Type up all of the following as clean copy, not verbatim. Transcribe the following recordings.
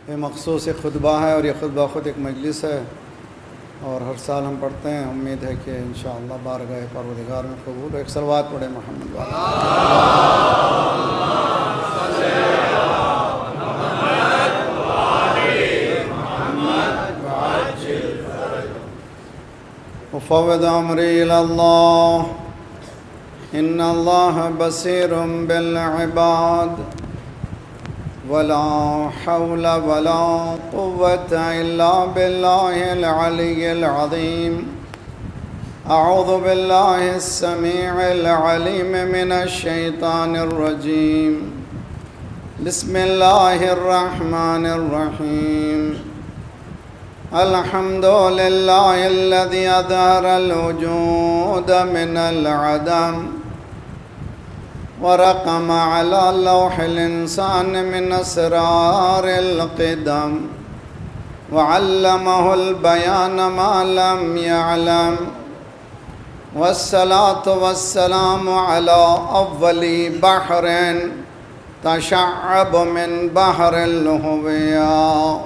یہ مخصوص ایک خطبہ ہے اور یہ خطبہ خود ایک مجلس ہے اور ہر سال ہم پڑھتے ہیں. امید ہے کہ انشاءاللہ بارگاہ پروردگار میں قبول. ایک صلوات پڑھے محمد افوض امری الی اللہ ان اللہ بصیر بالعباد ولا حول ولا قوة الا باللہ العلی العظیم. اعوذ باللہ السمیع العلیم من الشیطان الرجیم. بسم اللہ الرحمن الرحیم. الحمد للہ الذی اظہر الوجود من العدم ورقم على لوح الإنسان من أسرار القدم وعلمه البيان ما لم يعلم والصلاة والسلام على أول بحر تشعب من بحر الهوية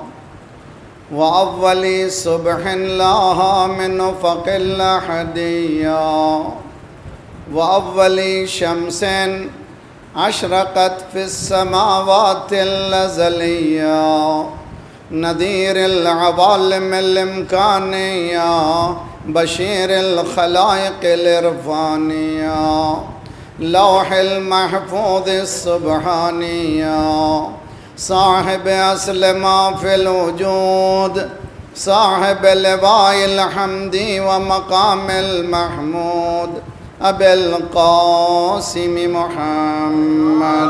وأول صبح لاها من أفق الأحدية وأول شمس أشرقت في السماوات الأزلية نذير العوالم الإمكانية بشير الخلائق الإرفانية لوح المحفوظ السبحانية صاحب أصل ما في الوجود صاحب لواء الحمد ومقام المحمود ابی القاسم محمد.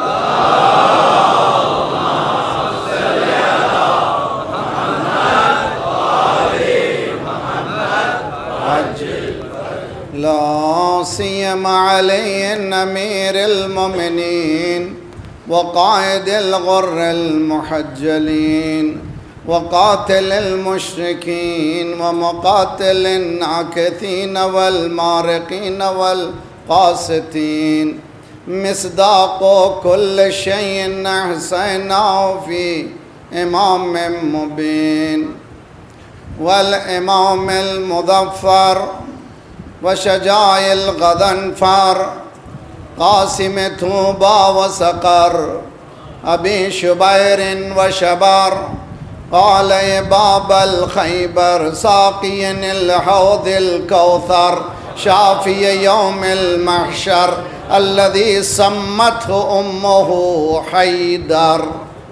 لا سيما علي أمير المؤمنين وقائد الغر المحجلين وقاتل المشركين ومقاتل الناكثين والمارقين والقاسطين مصداق كل شيء أحصيناه في إمام مبين والإمام المظفر وشجاع الغضنفر قاسم طوبى وسقر أبي شبير وشبر قال يا باب الخيبر ساقي الحوض الكوثر شافي يوم المحشر الذي سمته أمه حيدر.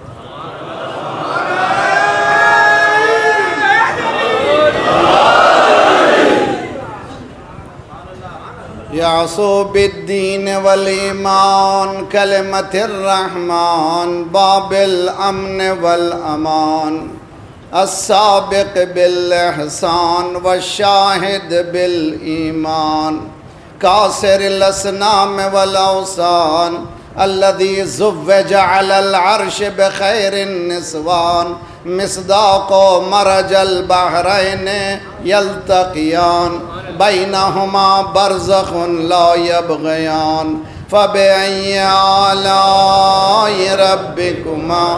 يعصو بالدين والإيمان كلمة الرحمن باب الأمن والأمان السابق بالإحسان والشاهد بالإيمان كاسر الأصنام والأوثان الذي زوج على العرش بخير النسوان مصداق مرج البحرين يلتقيان بينهما برزخ لا يبغيان فبأي آلاء ربكما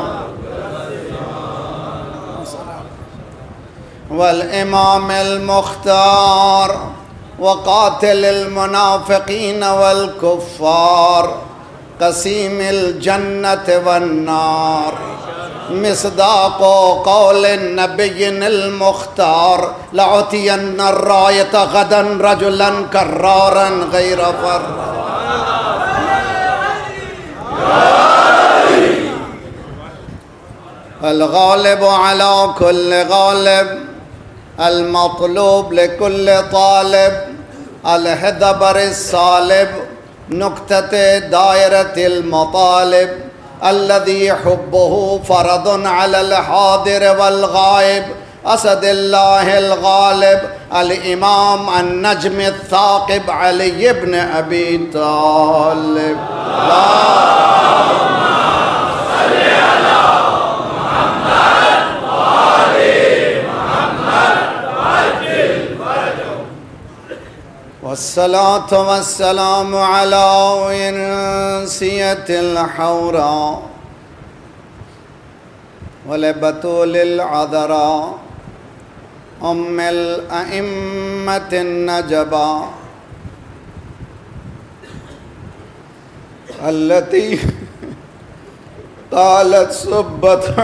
والإمام المختار وقاتل المنافقين والكفار قسيم الجنة والنار مصداق قول النبي المختار لأعطين الراية غدا رجلا كرارا غير فر الغالب على كل غالب المطلوب لكل طالب الهدبر الصالب نكتة دائرة المطالب الذي حبه فرض على الحاضر والغائب أسد الله الغالب الإمام النجم الثاقب علي بن أبي طالب. والصلاة والسلام على ونسية الحوراء ولبطول العذراء أم الأئمة النجبا التي قالت صبت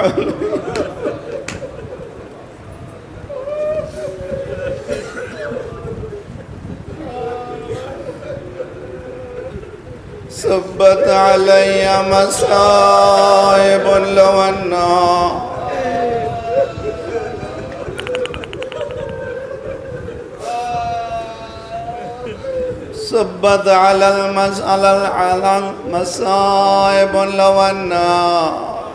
صبت علي مصائب لو أنها صبت على المصائب لو أنها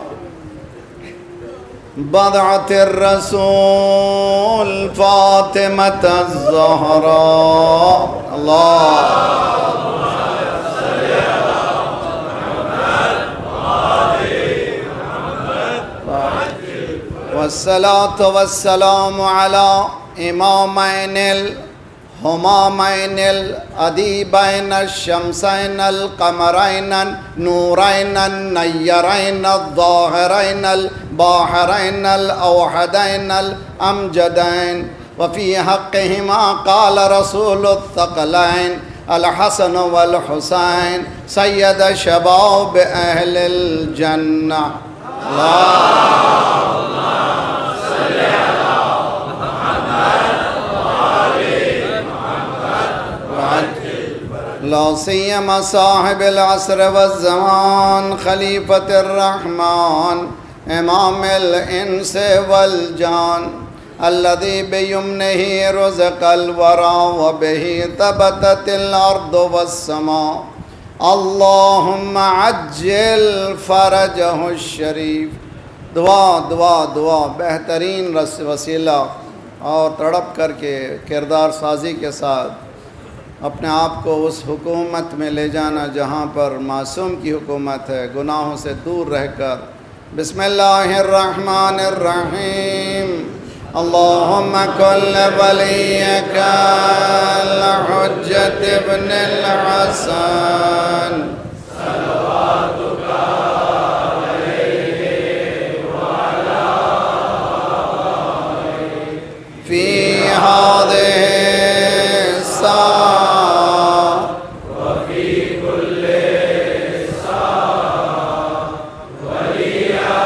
بضعة الرسول فاطمة الزهراء. الله والصلاة والسلام على إمامين الهمامين الأديبين الشمسين القمرين النورين النيرين الظاهرين الباحرين الأوحدين الأمجدين وفي حقهما قال رسول الثقلين الحسن والحسين سيد شباب أهل الجنة. اللهم صل على محمد وآل محمد وعجل لا سيما صاحب العصر والزمان خليفة الرحمن إمام الإنس والجان الذي بيمنه رزق الورى وبه ثبتت الأرض والسماء. اللهم عجل فرجه الشریف. دعا دعا دعا بہترین وسیلہ اور تڑپ کر کے کردار سازی کے ساتھ اپنے آپ کو اس حکومت میں لے جانا جہاں پر معصوم کی حکومت ہے، گناہوں سے دور رہ کر. بسم اللہ الرحمن الرحیم. اللهم كن وليك الحجة ابن الحسن صلواتك عليه وعلى آله في هذه الساعة وفي كل ساعة وليا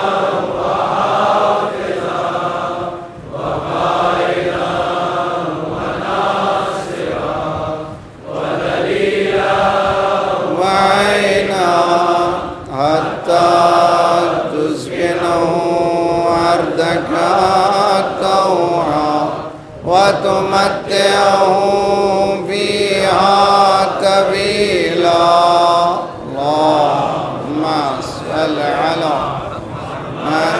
وتمتعه فيها طويلا. اللهم صل على محمد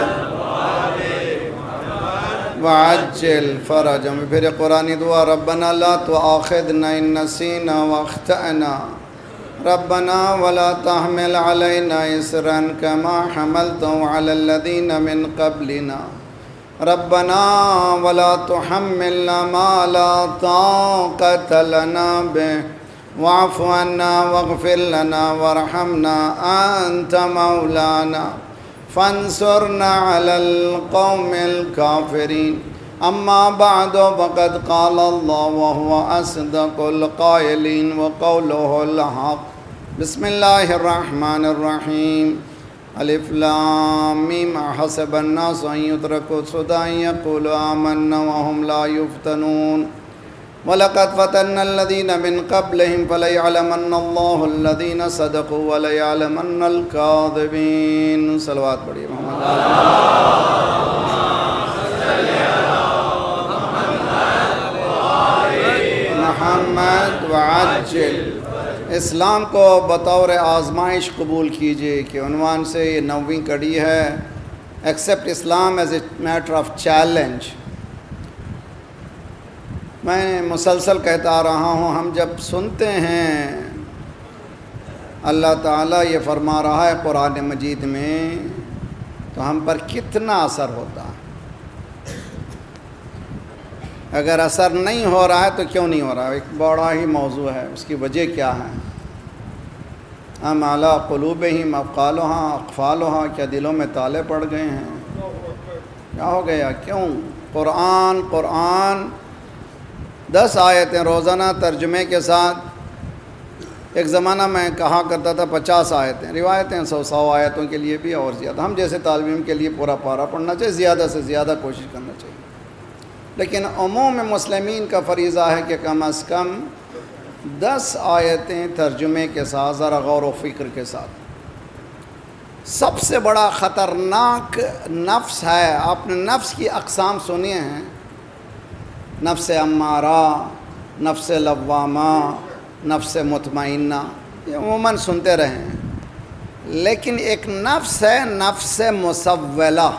وعجل فرجهم. پھر قرآنی دعا ربنا لا تؤاخذنا إن نسينا واخطأنا ربنا ولا تحمل علينا إصرا كما حملته على الذين من قبلنا ربنا ولا تحملنا ما لا طاقة لنا به واعف عنا واغفر لنا وارحمنا أنت مولانا فانصرنا على القوم الكافرين. أما بعد فقد قال الله وهو أصدق القائلين وقوله الحق. بسم الله الرحمن الرحيم. الف لام میم حسب الناس ان يتركوا سدى ان يقولوا آمنا وهم لا يفتنون ولقد فتنا الذين من قبلهم فليعلمن الله الذين صدقوا وليعلمن الكاذبين. صلوات پڑھیے محمد محمد وعجل. اسلام کو بطور آزمائش قبول کیجئے کہ عنوان سے یہ 9ویں کڑی ہے. Accept Islam as a matter of challenge. میں مسلسل کہتا آ رہا ہوں، ہم جب سنتے ہیں اللہ تعالیٰ یہ فرما رہا ہے قرآن مجید میں تو ہم پر کتنا اثر ہوتا ہے. اگر اثر نہیں ہو رہا ہے تو کیوں نہیں ہو رہا ہے؟ ایک بڑا ہی موضوع ہے. اس کی وجہ کیا ہے؟ ام علی قلوبہم اقفالہا، کیا دلوں میں تالے پڑ گئے ہیں؟ کیا ہو گیا؟ کیوں؟ قرآن 10 آیتیں روزانہ ترجمے کے ساتھ. ایک زمانہ میں کہا کرتا تھا 50 آیتیں، روایتیں 100 آیتوں کے لیے بھی اور زیادہ. ہم جیسے طالب علم کے لیے پورا پارہ پڑھنا چاہیے، زیادہ سے زیادہ کوشش کرنا چاہیے. لیکن عموم مسلمین کا فریضہ ہے کہ کم از کم 10 آیتیں ترجمے کے ساتھ، ذرا غور و فکر کے ساتھ. سب سے بڑا خطرناک نفس ہے. آپ نے نفس کی اقسام سنی ہیں، نفس امارہ، نفس لوامہ، نفس مطمئنہ، یہ عموماً سنتے رہے ہیں. لیکن ایک نفس ہے نفس مسولہ.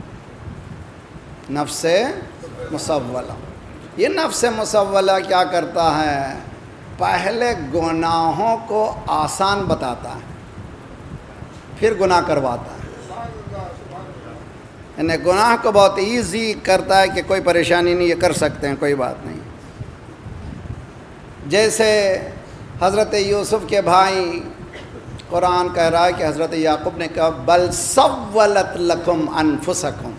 نفس مسولہ، یہ نفس مسولہ کیا کرتا ہے؟ پہلے گناہوں کو آسان بتاتا ہے، پھر گناہ کرواتا ہے. یعنی گناہ کو بہت ایزی کرتا ہے کہ کوئی پریشانی نہیں، یہ کر سکتے ہیں، کوئی بات نہیں. جیسے حضرت یوسف کے بھائی، قرآن کہہ رہا ہے کہ حضرت یعقوب نے کہا بل سولت لکم انفسکم،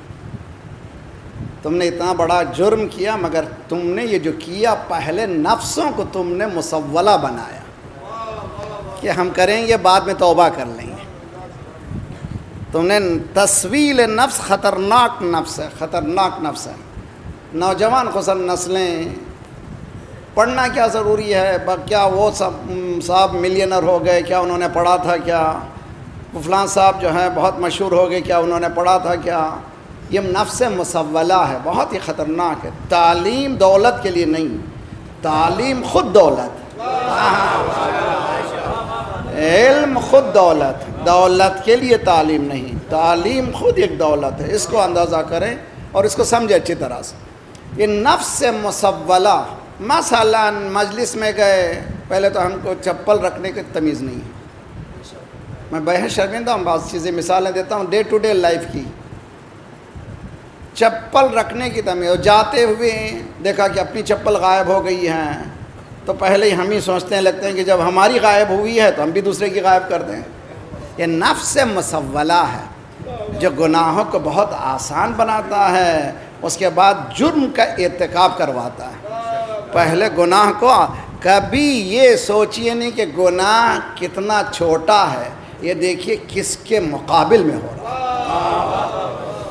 تم نے اتنا بڑا جرم کیا مگر تم نے یہ جو کیا پہلے نفسوں کو تم نے مسولہ بنایا کہ ہم کریں گے بعد میں توبہ کر لیں گے. تم نے تسویل نفس، خطرناک نفس ہے، خطرناک نفس ہے. نوجوان خصوصاً نسلیں پڑھنا کیا ضروری ہے؟ کیا وہ صاحب ملینر ہو گئے، کیا انہوں نے پڑھا تھا؟ کیا فلاں صاحب جو ہیں بہت مشہور ہو گئے، کیا انہوں نے پڑھا تھا؟ کیا یہ نفس مسولہ ہے، بہت ہی خطرناک ہے. تعلیم دولت کے لیے نہیں، تعلیم خود دولت، علم خود دولت، دولت کے لیے تعلیم نہیں، تعلیم خود ایک دولت ہے. اس کو اندازہ کریں اور اس کو سمجھیں اچھی طرح سے. یہ نفس مسولہ، مثلا مجلس میں گئے، پہلے تو ہم کو چپل رکھنے کی تمیز نہیں ہے. میں بہت شرمندہ ہوں، بعض چیزیں مثالیں دیتا ہوں ڈے ٹو ڈے لائف کی. چپل رکھنے کی تمیز، جاتے ہوئے دیکھا کہ اپنی چپل غائب ہو گئی ہے تو پہلے ہی ہم ہی سوچتے ہیں، لگتے ہیں کہ جب ہماری غائب ہوئی ہے تو ہم بھی دوسرے کی غائب کر دیں. یہ نفس مسولہ ہے جو گناہوں کو بہت آسان بناتا ہے، اس کے بعد جرم کا ارتکاب کرواتا ہے. پہلے گناہ کو، کبھی یہ سوچیے نہیں کہ گناہ کتنا چھوٹا ہے، یہ دیکھیے کس کے مقابل میں ہو رہا ہے.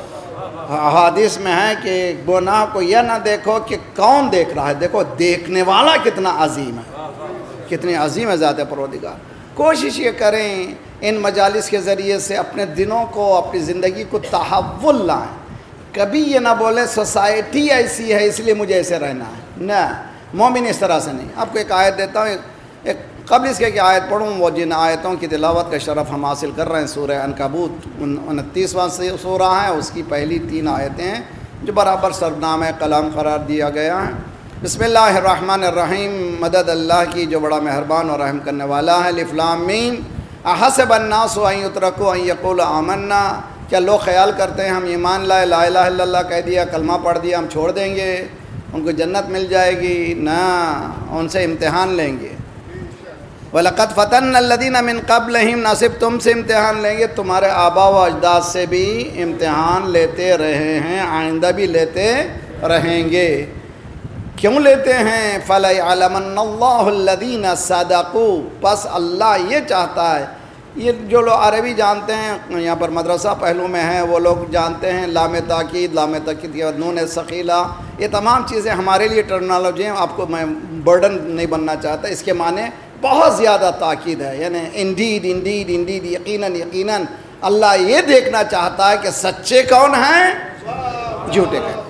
حدیث میں ہے کہ گناہ کو یہ نہ دیکھو کہ کون دیکھ رہا ہے، دیکھو دیکھنے والا کتنا عظیم ہے، کتنی عظیم ہے ذات پروردگار. کوشش یہ کریں ان مجالس کے ذریعے سے اپنے دنوں کو، اپنی زندگی کو تحول لائیں. کبھی یہ نہ بولے سوسائٹی ایسی ہے اس لیے مجھے ایسے رہنا ہے، نہ، مومن اس طرح سے نہیں. آپ کو ایک آیت دیتا ہوں، ایک قبل اس کے کہ آیت پڑھوں، وہ جن آیتوں کی تلاوت کا شرف ہم حاصل کر رہے ہیں. سورہ عنکبوت 29واں سورہ ہے، اس کی پہلی 3 آیتیں ہیں جو برابر سرنامہ قلم قرار دیا گیا ہے. بسم اللہ الرحمن الرحیم، مدد اللہ کی جو بڑا مہربان اور رحم کرنے والا ہے. الف لام میم، احسب الناس ان یترکوا ان یقولوا آمنا، کیا لوگ خیال کرتے ہیں ہم ایمان لائے، لا الہ الا اللہ کہہ دیا، کلمہ پڑھ دیا، ہم چھوڑ دیں گے، ان کو جنت مل جائے گی؟ نہ، ان سے امتحان لیں گے. وَلَقَدْ فَتَنَّا الَّذِينَ مِن قَبْلِهِمْ، نہ صرف تم سے امتحان لیں گے، تمہارے آبا و اجداد سے بھی امتحان لیتے رہے ہیں، آئندہ بھی لیتے رہیں گے. کیوں لیتے ہیں؟ فَلَيَعْلَمَنَّ اللَّهُ الَّذِينَ صَدَقُوا، پس اللہ یہ چاہتا ہے، یہ جو لوگ عربی جانتے ہیں، یہاں پر مدرسہ پہلو میں ہیں، وہ لوگ جانتے ہیں لام تاکید کے بعد نون ثقیلہ، یہ تمام چیزیں ہمارے لیے ٹرمنالوجی ہیں. آپ کو میں برڈن نہیں بننا چاہتا، اس کے معنی بہت زیادہ تاکید ہے. یعنی انڈیڈ، یقیناً اللہ یہ دیکھنا چاہتا ہے کہ سچے کون ہیں، جھوٹے کون.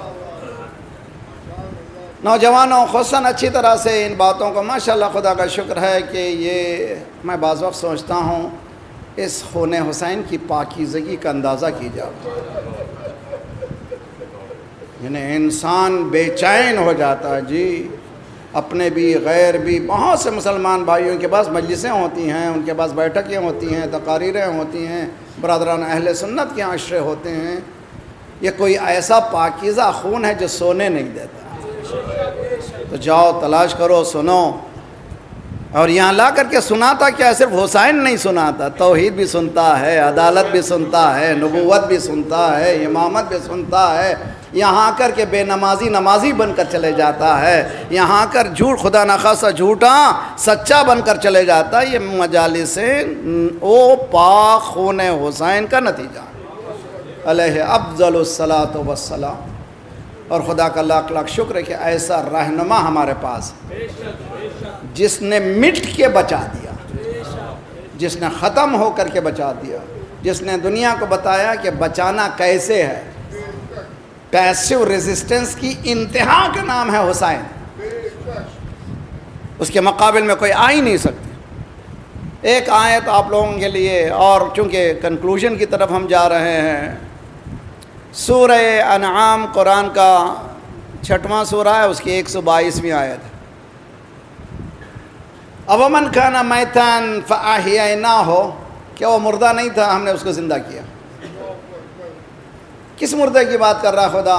نوجوانوں خصوصاً اچھی طرح سے ان باتوں کو، ماشاءاللہ خدا کا شکر ہے کہ یہ میں بعض وقت سوچتا ہوں اس خون حسین کی پاکیزگی کا اندازہ کیجیے. یعنی انسان بے چین ہو جاتا ہے جی، اپنے بھی غیر بھی. بہت سے مسلمان بھائیوں کے پاس مجلسیں ہوتی ہیں، ان کے پاس بیٹھکیں ہوتی ہیں، تقاریریں ہوتی ہیں، برادران اہل سنت کے عشرے ہوتے ہیں. یہ کوئی ایسا پاکیزہ خون ہے جو سونے نہیں دیتا. تو جاؤ تلاش کرو، سنو. اور یہاں لا کر کے سناتا کیا؟ صرف حسین نہیں سناتا، توحید بھی سنتا ہے، عدالت بھی سنتا ہے، نبوت بھی سنتا ہے، امامت بھی سنتا ہے. یہاں کر کے بے نمازی نمازی بن کر چلے جاتا ہے، یہاں کر جھوٹ خدا نخواستہ جھوٹا سچا بن کر چلے جاتا ہے. یہ مجالس او پاک خون حسین کا نتیجہ علیہ افضل الصلاۃ والسلام. اور خدا کا لاکھ لاکھ شکر ہے کہ ایسا رہنما ہمارے پاس جس نے مٹ کے بچا دیا، جس نے ختم ہو کر کے بچا دیا، جس نے دنیا کو بتایا کہ بچانا کیسے ہے. پیسو ریزسٹنس کی انتہا کا نام ہے حسین، اس کے مقابل میں کوئی آ ہی نہیں سکتی. ایک آیت آپ لوگوں کے لیے، اور چونکہ کنکلوژن کی طرف ہم جا رہے ہیں. سورہ انعام قرآن کا 6واں سورہ ہے، اس کی 122ویں آیت ہے. اومن کان میتا فاحییناہ، کیا وہ مردہ نہیں تھا، ہم نے اس کو زندہ کیا. کس مردے کی بات کر رہا خدا؟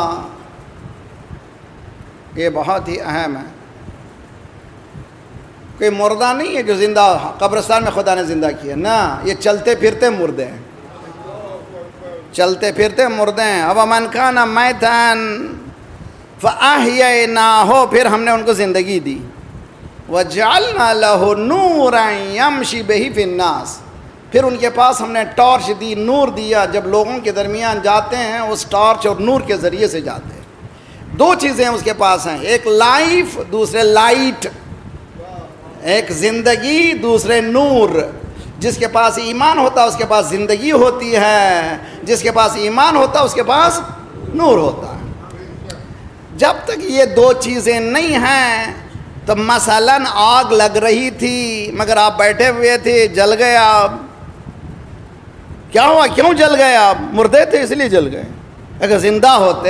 یہ بہت ہی اہم ہے. کوئی مردہ نہیں ہے جو زندہ قبرستان میں خدا نے زندہ کیا، نہ، یہ چلتے پھرتے مردے ہیں، چلتے پھرتے مردے ہیں. اومن کان میتا فاحییناہ، پھر ہم نے ان کو زندگی دی. وَجَعَلْنَا لَهُ نُورًا يَمْشِي بِهِ فِي النَّاسِ، پھر ان کے پاس ہم نے ٹارچ دی، نور دیا. جب لوگوں کے درمیان جاتے ہیں اس ٹارچ اور نور کے ذریعے سے جاتے ہیں. دو چیزیں اس کے پاس ہیں، ایک لائف، دوسرے لائٹ. ایک زندگی، دوسرے نور. جس کے پاس ایمان ہوتا ہے اس کے پاس زندگی ہوتی ہے، جس کے پاس ایمان ہوتا ہے اس کے پاس نور ہوتا ہے. جب تک یہ دو چیزیں نہیں ہیں تو مثلاً آگ لگ رہی تھی مگر آپ بیٹھے ہوئے تھے، جل گئے آپ. کیا ہوا؟ کیوں جل گئے آپ؟ مردے تھے اس لیے جل گئے. اگر زندہ ہوتے،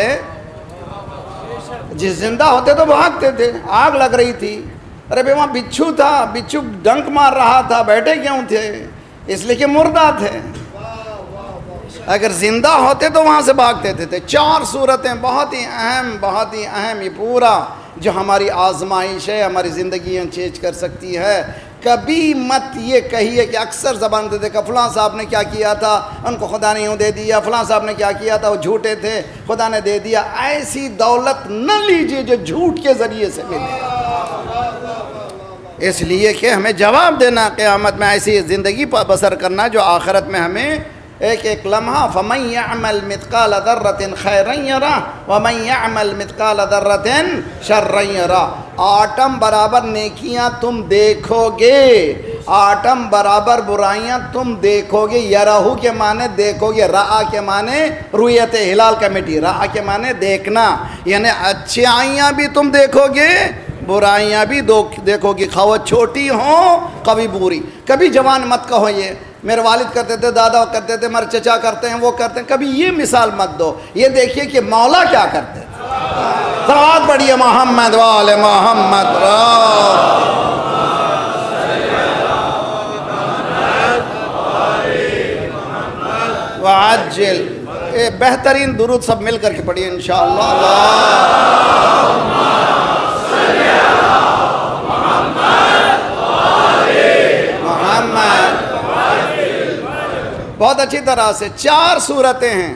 جس زندہ ہوتے تو بھاگتے تھے. آگ لگ رہی تھی، ارے بھائی وہاں بچھو تھا، بچھو ڈنک مار رہا تھا، بیٹھے کیوں تھے؟ اس لیے کہ مردہ تھے. اگر زندہ ہوتے تو وہاں سے بھاگتے تھے. 4 صورتیں بہت ہی اہم، بہت ہی اہم. یہ پورا جو ہماری آزمائش ہے، ہماری زندگیاں چینج کر سکتی ہے. کبھی مت یہ کہیے کہ اکثر زبان دیتے کہ فلاں صاحب نے کیا کیا تھا، ان کو خدا نے یوں دے دیا، فلاں صاحب نے کیا کیا تھا، وہ جھوٹے تھے، خدا نے دے دیا. ایسی دولت نہ لیجیے جو جھوٹ کے ذریعے سے ملے. اس لیے کہ ہمیں جواب دینا قیامت میں، ایسی زندگی بسر کرنا جو آخرت میں ہمیں ایک ایک لمحہ. فَمَنْ يَعْمَلْ مِثْقَالَ ذَرَّةٍ خَيْرًا يَرَهُ وَمَنْ يَعْمَلْ مِثْقَالَ ذَرَّةٍ شَرًّا يَرَهُ. آٹم برابر نیکیاں تم دیکھو گے، آٹم برابر برائیاں تم دیکھو گے. یرہو کے معنی دیکھو گے، رآ کے معنی رویت ہلال کمیٹی، رآ کے معنی دیکھنا، یعنی اچھائیاں بھی تم دیکھو گے، برائیاں بھی دیکھو گی، خواہ چھوٹی ہوں کبھی بری. کبھی جوان مت کہو یہ میرے والد کرتے تھے، دادا کرتے تھے، میرے چچا کرتے ہیں، وہ کرتے ہیں. کبھی یہ مثال مت دو. یہ دیکھیے کہ مولا کیا کرتے ہیں. صلوات پڑھیے محمد وآل محمد. وعجل. بہترین درود سب مل کر کے پڑھیے انشاءاللہ. بہت اچھی طرح سے 4 صورتیں ہیں.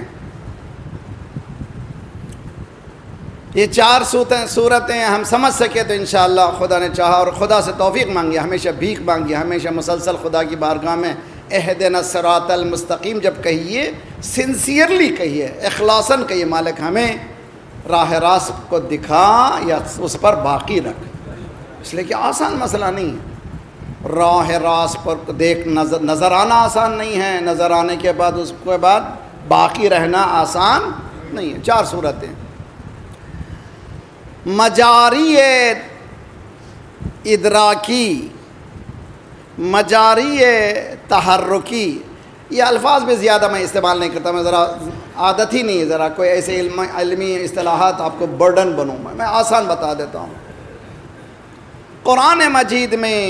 یہ 4 صورتیں ہم سمجھ سکے تو انشاءاللہ خدا نے چاہا، اور خدا سے توفیق مانگی، ہمیشہ بھیک مانگی، ہمیشہ مسلسل خدا کی بارگاہ میں اہدنا الصراط المستقیم جب کہیے، سنسیئرلی کہیے، اخلاصاً کہیے، مالک ہمیں راہ راست کو دکھا یا اس پر باقی رکھ. اس لیے کہ آسان مسئلہ نہیں ہے. راہ راست پر دیکھ نظر آنا آسان نہیں ہے، نظر آنے کے بعد اس کے بعد باقی رہنا آسان نہیں ہے. 4 صورتیں. مجاری ادراکی، مجاری تحرکی، یہ الفاظ بھی زیادہ میں استعمال نہیں کرتا. میں ذرا عادت ہی نہیں ہے ذرا کوئی ایسے علمی اصطلاحات آپ کو برڈن بنوں. میں آسان بتا دیتا ہوں. قرآن مجید میں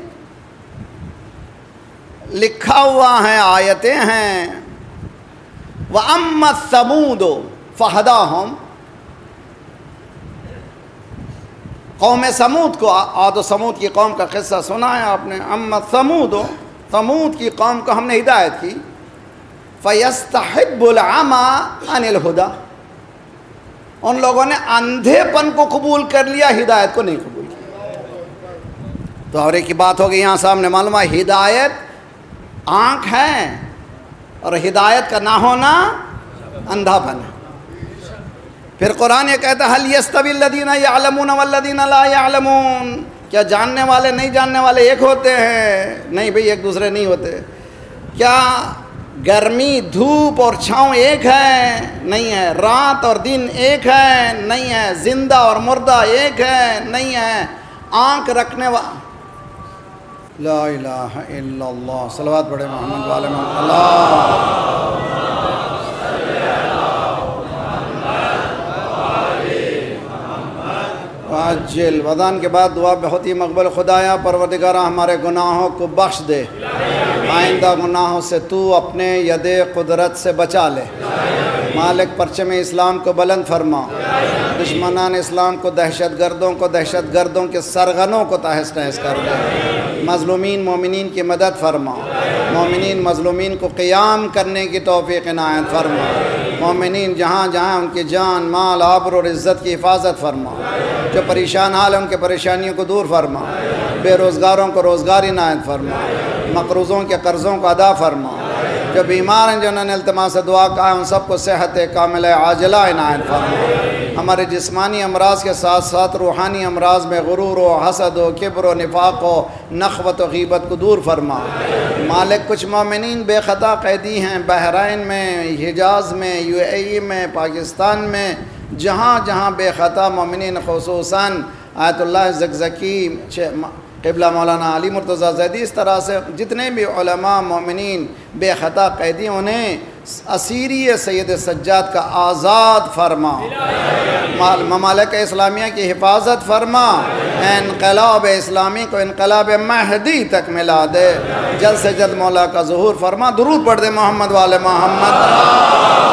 لکھا ہوا ہے، آیتیں ہیں. وَأَمَّا الثَّمُودُ فَهَدَاهُمْ قوم سمود کو، عاد و سمود کی قوم کا قصہ سنا ہے آپ نے. اما ثمود کی قوم کو ہم نے ہدایت کی. فَيَسْتَحِبُّ الْعَمَى عَنِ الْهُدَى، ان لوگوں نے اندھے پن کو قبول کر لیا، ہدایت کو نہیں قبول کیا. تو اور ایک ہی بات ہوگی یہاں سامنے معلوم ہے، ہدایت آنکھ ہے اور ہدایت کا نہ ہونا اندھا پن ہے. پھر قرآن یہ کہتا ہے هَلْ يَسْتَوِي الَّذِينَ يَعْلَمُونَ وَالَّذِينَ لَا يَعْلَمُونَ، کیا جاننے والے نہیں جاننے والے ایک ہوتے ہیں؟ نہیں بھئی، ایک دوسرے نہیں ہوتے. کیا گرمی دھوپ اور چھاؤں ایک ہے؟ نہیں ہے. رات اور دن ایک ہے؟ نہیں ہے. زندہ اور مردہ ایک ہے؟ نہیں ہے. آنکھ رکھنے لا الہ الا اللہ، صلوات پڑھے محمد والے محمد. اللہ عجل. وذان کے بعد دعا بہت ہی مقبول. خدایا پروردگارہ ہمارے گناہوں کو بخش دے، آئندہ گناہوں سے تو اپنے ید قدرت سے بچا لے. مالک پرچم اسلام کو بلند فرما، دشمنان اسلام کو، دہشت گردوں کے سرغنوں کو تہس نہس کر دے. مظلومین مومنین کی مدد فرما، مومنین مظلومین کو قیام کرنے کی توفیق عنایت فرما. مومنین جہاں جہاں ان کی جان مال آبرو اور عزت کی حفاظت فرما. جو پریشان حال ہیں ان کے پریشانیوں کو دور فرما. بے روزگاروں کو روزگار عنایت فرما، مقروضوں کے قرضوں کو ادا فرما. جو بیمار ہیں جنہوں نے التماس سے دعا کہا ہے ان سب کو صحت کاملہ عاجلہ عنایت فرما. ہمارے جسمانی امراض کے ساتھ ساتھ روحانی امراض میں غرور و حسد و کبر و نفاق و نخوت و غیبت کو دور فرما. مالک کچھ مومنین بے خطا قیدی ہیں بحرین میں، حجاز میں، UAE میں، پاکستان میں، جہاں جہاں بے خطا مومنین، خصوصاً آیت اللہ زکزکی، قبلہ مولانا علی مرتضیٰ زیدی، اس طرح سے جتنے بھی علماء مومنین بے خطا قیدی، انہیں اسیری سید سجاد کا آزاد فرما. ممالک اسلامیہ کی حفاظت فرما. انقلاب اسلامی کو انقلاب مہدی تک ملا دے. جلد سے جلد مولا کا ظہور فرما. درود پڑھ دے محمد والے محمد.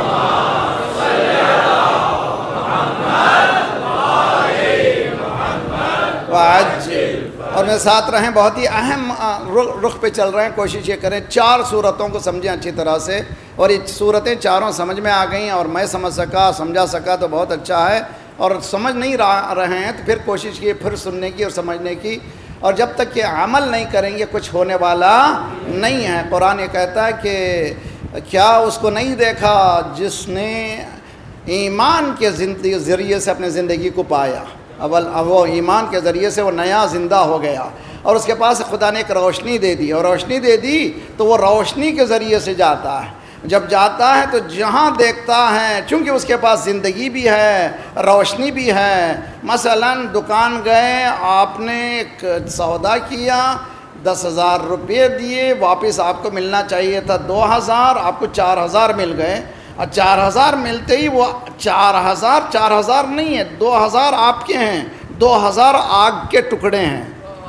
اور میں ساتھ رہیں، بہت ہی اہم رخ پہ چل رہے ہیں. کوشش یہ کریں 4 صورتوں کو سمجھیں اچھی طرح سے، اور یہ صورتیں چاروں سمجھ میں آ گئیں اور میں سمجھ سکا، سمجھا سکا تو بہت اچھا ہے. اور سمجھ نہیں رہے ہیں تو پھر کوشش کی پھر سننے کی اور سمجھنے کی. اور جب تک کہ عمل نہیں کریں گے کچھ ہونے والا نہیں ہے. قرآن یہ کہتا ہے کہ کیا اس کو نہیں دیکھا جس نے ایمان کے ذریعے سے اپنے زندگی کو پایا. وہ ایمان کے ذریعے سے وہ نیا زندہ ہو گیا، اور اس کے پاس خدا نے ایک روشنی دے دی، اور روشنی دے دی تو وہ روشنی کے ذریعے سے جاتا ہے. جب جاتا ہے تو جہاں دیکھتا ہے، چونکہ اس کے پاس زندگی بھی ہے، روشنی بھی ہے. مثلا دکان گئے، آپ نے ایک سودا کیا، 10,000 روپے دیے، واپس آپ کو ملنا چاہیے تھا 2,000، آپ کو 4,000 مل گئے. اور 4,000 ملتے ہی وہ 4,000 نہیں ہے، 2,000 آپ کے ہیں، 2,000 آگ کے ٹکڑے ہیں.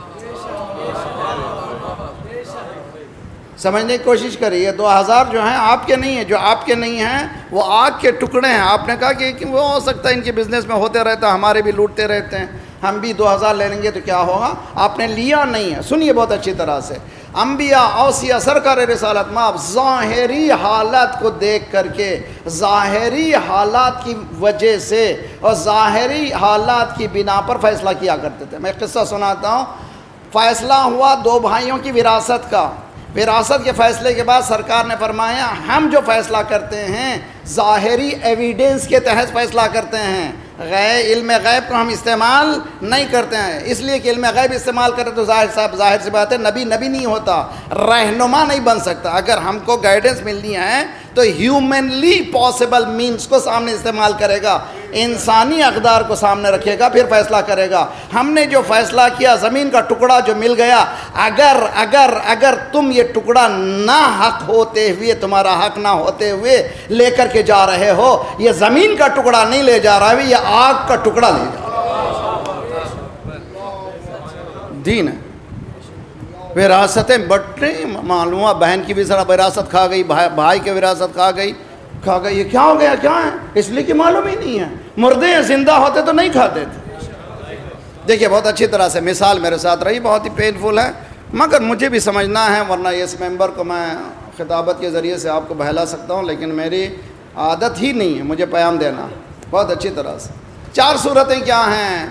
سمجھنے کی کوشش کریے. 2,000 جو ہیں آپ کے نہیں ہیں، جو آپ کے نہیں ہیں وہ آگ کے ٹکڑے ہیں. آپ نے کہا کہ وہ ہو سکتا ہے ان کے بزنس میں ہوتے رہتا، ہمارے بھی لوٹتے رہتے ہیں، ہم بھی 2,000 لے لیں گے تو کیا ہوگا. آپ نے لیا نہیں ہے. سنیے بہت اچھی طرح سے. انبیاء، اوصیاء، سرکار رسالت مآب ظاہری حالات کو دیکھ کر کے، ظاہری حالات کی وجہ سے اور ظاہری حالات کی بنا پر فیصلہ کیا کرتے تھے. میں قصہ سناتا ہوں. فیصلہ ہوا 2 بھائیوں کی وراثت کا. وراثت کے فیصلے کے بعد سرکار نے فرمایا ہم جو فیصلہ کرتے ہیں ظاہری ایویڈنس کے تحت فیصلہ کرتے ہیں، علم غیب کو ہم استعمال نہیں کرتے ہیں. اس لیے کہ علم غیب استعمال کرتے تو ظاہر سی بات ہے نبی نہیں ہوتا، رہنما نہیں بن سکتا. اگر ہم کو گائیڈنس ملنی ہے تو ہیومنلی پاسبل مینز کو سامنے استعمال کرے گا، انسانی اقدار کو سامنے رکھے گا، پھر فیصلہ کرے گا. ہم نے جو فیصلہ کیا، زمین کا ٹکڑا جو مل گیا، اگر تم یہ ٹکڑا نہ حق ہوتے ہوئے، تمہارا حق نہ ہوتے ہوئے لے کر کے جا رہے ہو، یہ زمین کا ٹکڑا نہیں لے جا رہا ہے، یہ آگ کا ٹکڑا لے جا رہا ہے. دین ہے. وراثتیں بٹ رہی، معلوم ہے بہن کی بھی ذرا وراثت کھا گئی، بھائی کی وراثت کھا گئی. یہ کیا ہو گیا؟ کیا ہے؟ اس لیے کہ معلوم ہی نہیں ہے. مردے زندہ ہوتے تو نہیں کھاتے تھے. دیکھیے بہت اچھی طرح سے مثال میرے ساتھ رہی، بہت ہی پینفل ہے، مگر مجھے بھی سمجھنا ہے، ورنہ اس ممبر کو میں خطابت کے ذریعے سے آپ کو بہلا سکتا ہوں، لیکن میری عادت ہی نہیں ہے مجھے پیام دینا بہت اچھی طرح سے۔ 4 صورتیں کیا ہیں؟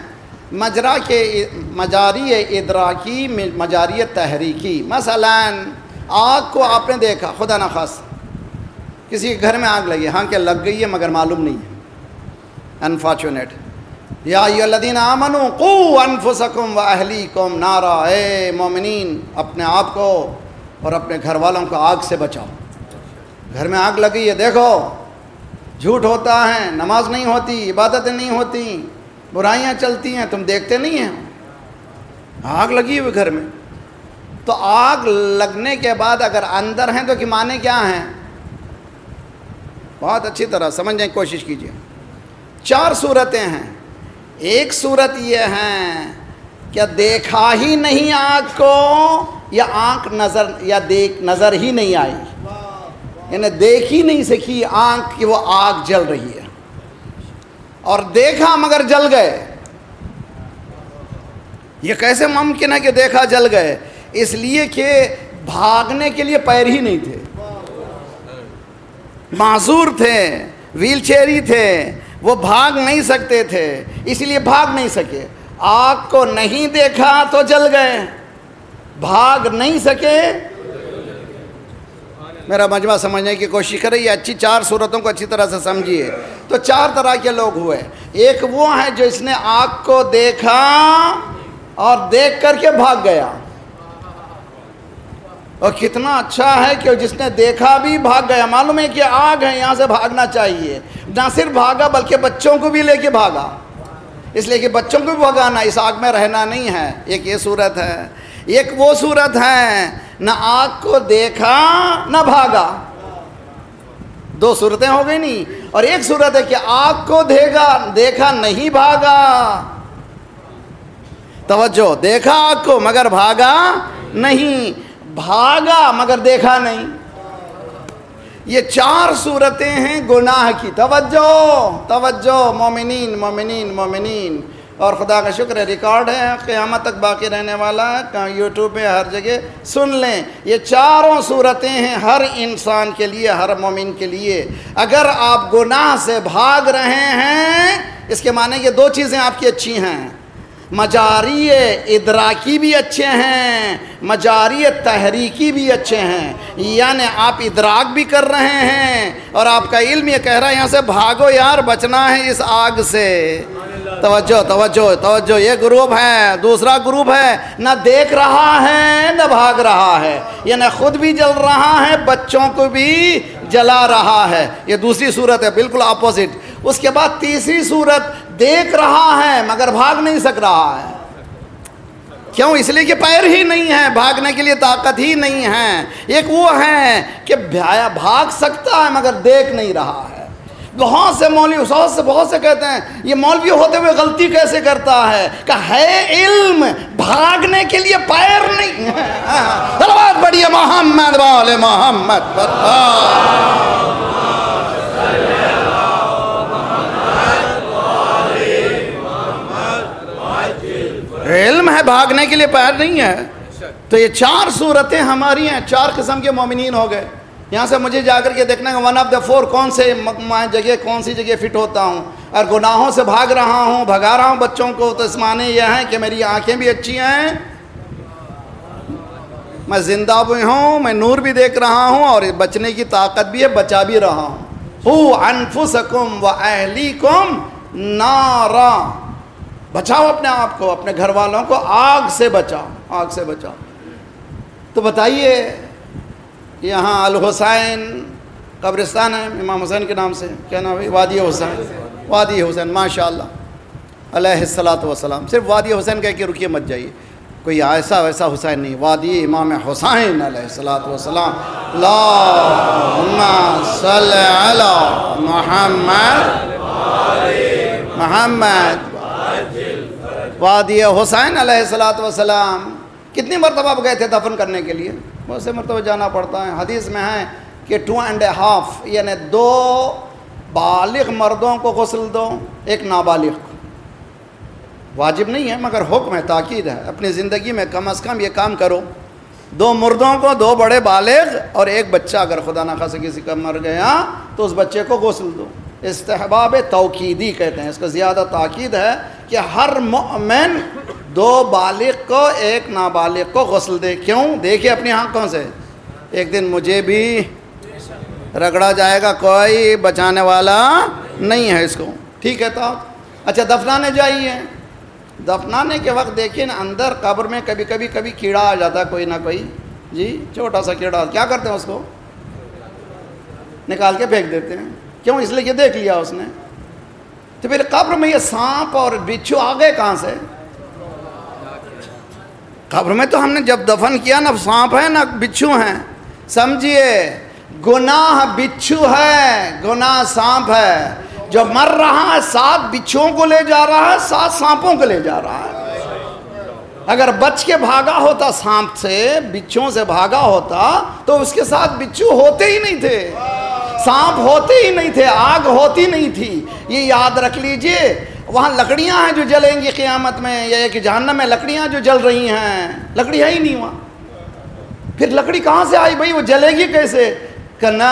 مجاری ادراکی، مجاری تحریکی۔ مثلا آگ کو آپ نے دیکھا، خدا نخواستہ کسی کے گھر میں آگ لگی، ہاں کہ لگ گئی ہے مگر معلوم نہیں ہے، انفارچونیٹ۔ یا ایھا الذین آمنوا قوا انفسکم واہلیکم نارا، اے مومنین اپنے آپ کو اور اپنے گھر والوں کو آگ سے بچاؤ۔ گھر میں آگ لگی ہے، دیکھو جھوٹ ہوتا ہے، نماز نہیں ہوتی، عبادتیں نہیں ہوتی، برائیاں چلتی ہیں، تم دیکھتے نہیں ہیں، آگ لگی ہوئی گھر میں۔ تو آگ لگنے کے بعد اگر اندر ہیں تو کہ معنی کیا ہیں؟ بہت اچھی طرح سمجھنے کی کوشش کیجیے۔ 4 صورتیں ہیں۔ ایک صورت یہ ہے کہ دیکھا ہی نہیں آگ کو، یا آنکھ نظر ہی نہیں آئی، یعنی دیکھ ہی نہیں سکی آنکھ کہ وہ آگ جل رہی ہے، اور دیکھا مگر جل گئے۔ یہ کیسے ممکن ہے کہ دیکھا جل گئے؟ اس لیے کہ بھاگنے کے لیے پیر ہی نہیں تھے، معذور تھے، ویل چیئر تھے، وہ بھاگ نہیں سکتے تھے، اس لیے بھاگ نہیں سکے۔ آگ کو نہیں دیکھا تو جل گئے، بھاگ نہیں سکے۔ میرا مجمع سمجھنے کی کوشش کریں، یہ اچھی 4 صورتوں کو اچھی طرح سے سمجھیے۔ تو 4 طرح کے لوگ ہوئے۔ ایک وہ ہے جو اس نے آگ کو دیکھا اور دیکھ کر کے بھاگ گیا، اور کتنا اچھا ہے کہ جس نے دیکھا بھی بھاگ گیا، معلوم ہے کہ آگ ہے، یہاں سے بھاگنا چاہیے، نہ صرف بھاگا بلکہ بچوں کو بھی لے کے بھاگا، اس لیے کہ بچوں کو بھی بھگانا، اس آگ میں رہنا نہیں ہے۔ ایک یہ صورت ہے۔ ایک وہ صورت ہے نہ آگ کو دیکھا نہ بھاگا، 2 صورتیں ہو گئی نہیں۔ اور ایک صورت ہے کہ آگ کو دیکھا نہیں بھاگا، توجہ، دیکھا آگ کو مگر بھاگا نہیں، بھاگا مگر دیکھا نہیں۔ یہ 4 صورتیں ہیں گناہ کی۔ توجہ مومنین مومنین مومنین، اور خدا کا شکر ہے ریکارڈ ہے، قیامت تک باقی رہنے والا ہے، یوٹیوب پہ ہر جگہ سن لیں۔ یہ 4 صورتیں ہیں ہر انسان کے لیے، ہر مومن کے لیے۔ اگر آپ گناہ سے بھاگ رہے ہیں، اس کے معنی کہ 2 چیزیں آپ کی اچھی ہیں، مجاری ادراکی بھی اچھے ہیں، مجاری تحریکی بھی اچھے ہیں، یعنی آپ ادراک بھی کر رہے ہیں اور آپ کا علم یہ کہہ رہا ہے یہاں سے بھاگو یار، بچنا ہے اس آگ سے۔ توجہ توجہ توجہ، یہ گروپ ہے۔ دوسرا گروپ ہے نہ دیکھ رہا ہے نہ بھاگ رہا ہے، یعنی خود بھی جل رہا ہے، بچوں کو بھی جلا رہا ہے۔ یہ دوسری صورت ہے، بالکل اپوزٹ۔ اس کے بعد تیسری صورت، دیکھ رہا ہے مگر بھاگ نہیں سک رہا ہے۔ کیوں؟ اس لیے کہ پیر ہی نہیں ہے، بھاگنے کے لیے طاقت ہی نہیں ہے۔ ایک وہ ہے کہ بھاگ سکتا ہے مگر دیکھ نہیں رہا ہے۔ بہت سے مولوی استاد سے بہت سے کہتے ہیں یہ مولوی ہوتے ہوئے غلطی کیسے کرتا ہے، کہ ہے علم، بھاگنے کے لیے پیر نہیں ہے۔ صلوات پڑھیے محمد والے محمد پر۔ علم ہے، بھاگنے کے لیے پیر نہیں ہے۔ تو یہ 4 صورتیں ہماری ہیں، 4 قسم کے مومنین ہو گئے۔ یہاں سے مجھے جا کر کے دیکھنا ہے 1 آف the 4 کون سی جگہ فٹ ہوتا ہوں، اور گناہوں سے بھاگ رہا ہوں، بھگا رہا ہوں بچوں کو، تو اس معنی یہ ہے کہ میری آنکھیں بھی اچھی ہیں، میں زندہ بھی ہوں، میں نور بھی دیکھ رہا ہوں، اور بچنے کی طاقت بھی ہے، بچا بھی رہا ہوں۔ قوا انفسکم واہلیکم نارا، بچاؤ اپنے آپ کو، اپنے گھر والوں کو آگ سے بچاؤ، آگ سے بچاؤ۔ تو بتائیے، یہاں الحسین قبرستان ہے امام حسین کے نام سے، کیا نام ہے؟ وادی حسین، وادی حسین، ماشاءاللہ علیہ الصلاۃ والسلام۔ صرف وادی حسین کہہ کے رکیے، مت جائیے، کوئی ایسا ویسا حسین نہیں، وادی امام حسین علیہ الصلاۃ والسلام۔ اللہم صلی علی محمد محمد وادی حسین علیہ الصلاۃ والسلام۔ کتنی مرتبہ آپ گئے تھے دفن کرنے کے لیے؟ بہت سے مرتبہ جانا پڑتا ہے۔ حدیث میں ہے کہ 2.5 یعنی 2 بالغ مردوں کو غسل دو، 1 نابالغ کو، واجب نہیں ہے مگر حکم ہے، تاکید ہے، اپنی زندگی میں کم از کم یہ کام کرو. 2 مردوں کو 2 بڑے بالغ اور 1 بچہ اگر خدا نخواستہ کسی کا مر گیا تو اس بچے کو غسل دو. استحباب توقیدی کہتے ہیں اس کو، زیادہ تاکید ہے کہ ہر مومن 2 بالغ کو 1 نابالغ کو غسل دے. کیوں؟ دیکھیں اپنی آنکھوں سے، ایک دن مجھے بھی رگڑا جائے گا، کوئی بچانے والا نہیں ہے اس کو. ٹھیک ہے؟ تو اچھا دفنانے جائیے، دفنانے کے وقت دیکھیں اندر قبر میں کبھی کیڑا آ جاتا ہے، کوئی نہ کوئی، جی چھوٹا سا کیڑا. کیا کرتے ہیں؟ اس کو نکال کے پھینک دیتے ہیں. کیوں؟ اس لیے کہ دیکھ لیا اس نے. تو پھر قبر میں یہ سانپ اور بچھو آ گئے کہاں سے؟ قبر میں تو ہم نے جب دفن کیا نہ سانپ ہے نہ بچھو ہیں. سمجھیے گناہ بچھو ہے، گناہ سانپ ہے. جو مر رہا ہے 7 بچھوؤں کو لے جا رہا ہے، 7 سانپوں کو لے جا رہا ہے. اگر بچ کے بھاگا ہوتا سانپ سے، بچھوؤں سے بھاگا ہوتا تو اس کے ساتھ بچھو ہوتے ہی نہیں تھے، سانپ ہوتے ہی نہیں تھے، آگ ہوتی نہیں تھی. یہ یاد رکھ لیجئے. وہاں لکڑیاں ہیں جو جلیں گی قیامت میں، یا کہ جہنم میں لکڑیاں جو جل رہی ہیں، لکڑی ہے ہی نہیں وہاں. پھر لکڑی کہاں سے آئی بھائی؟ وہ جلے گی کیسے؟ کہنا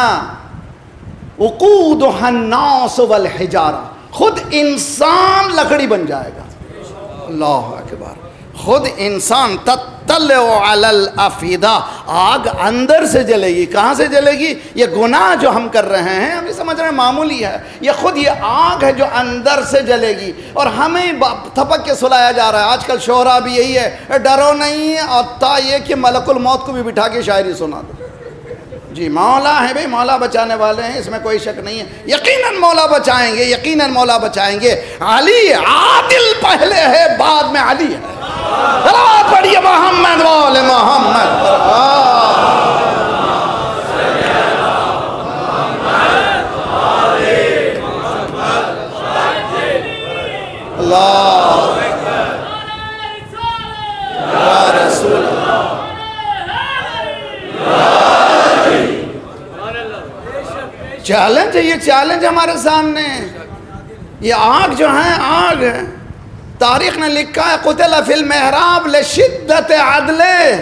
وقودها الناس والحجارہ، خود انسان لکڑی بن جائے گا. اللہ اکبر. خود انسان تطلع علی الافئدہ، آگ اندر سے جلے گی. کہاں سے جلے گی؟ یہ گناہ جو ہم کر رہے ہیں، ہم یہ سمجھ رہے ہیں معمولی ہے، یہ خود یہ آگ ہے جو اندر سے جلے گی اور ہمیں تھپک کے سلایا جا رہا ہے. آج کل شعرا بھی یہی ہے، ڈرو نہیں، اور تا یہ کہ ملک الموت کو بھی بٹھا کے شاعری سنا دو. جی مولا ہے بھئی، مولا بچانے والے ہیں، اس میں کوئی شک نہیں ہے. یقیناً مولا بچائیں گے، یقیناً مولا بچائیں گے. علی عادل پہلے ہے، بعد میں علی ہے. صلوات پڑھیے محمد وآل محمد. اللہ یا رسول اللہ. چیلنج ہے، یہ چیلنج ہمارے سامنے. یہ آگ جو ہے، آگ ہے. تاریخ نے لکھا ہے قتل فی المحراب لشدت عدل.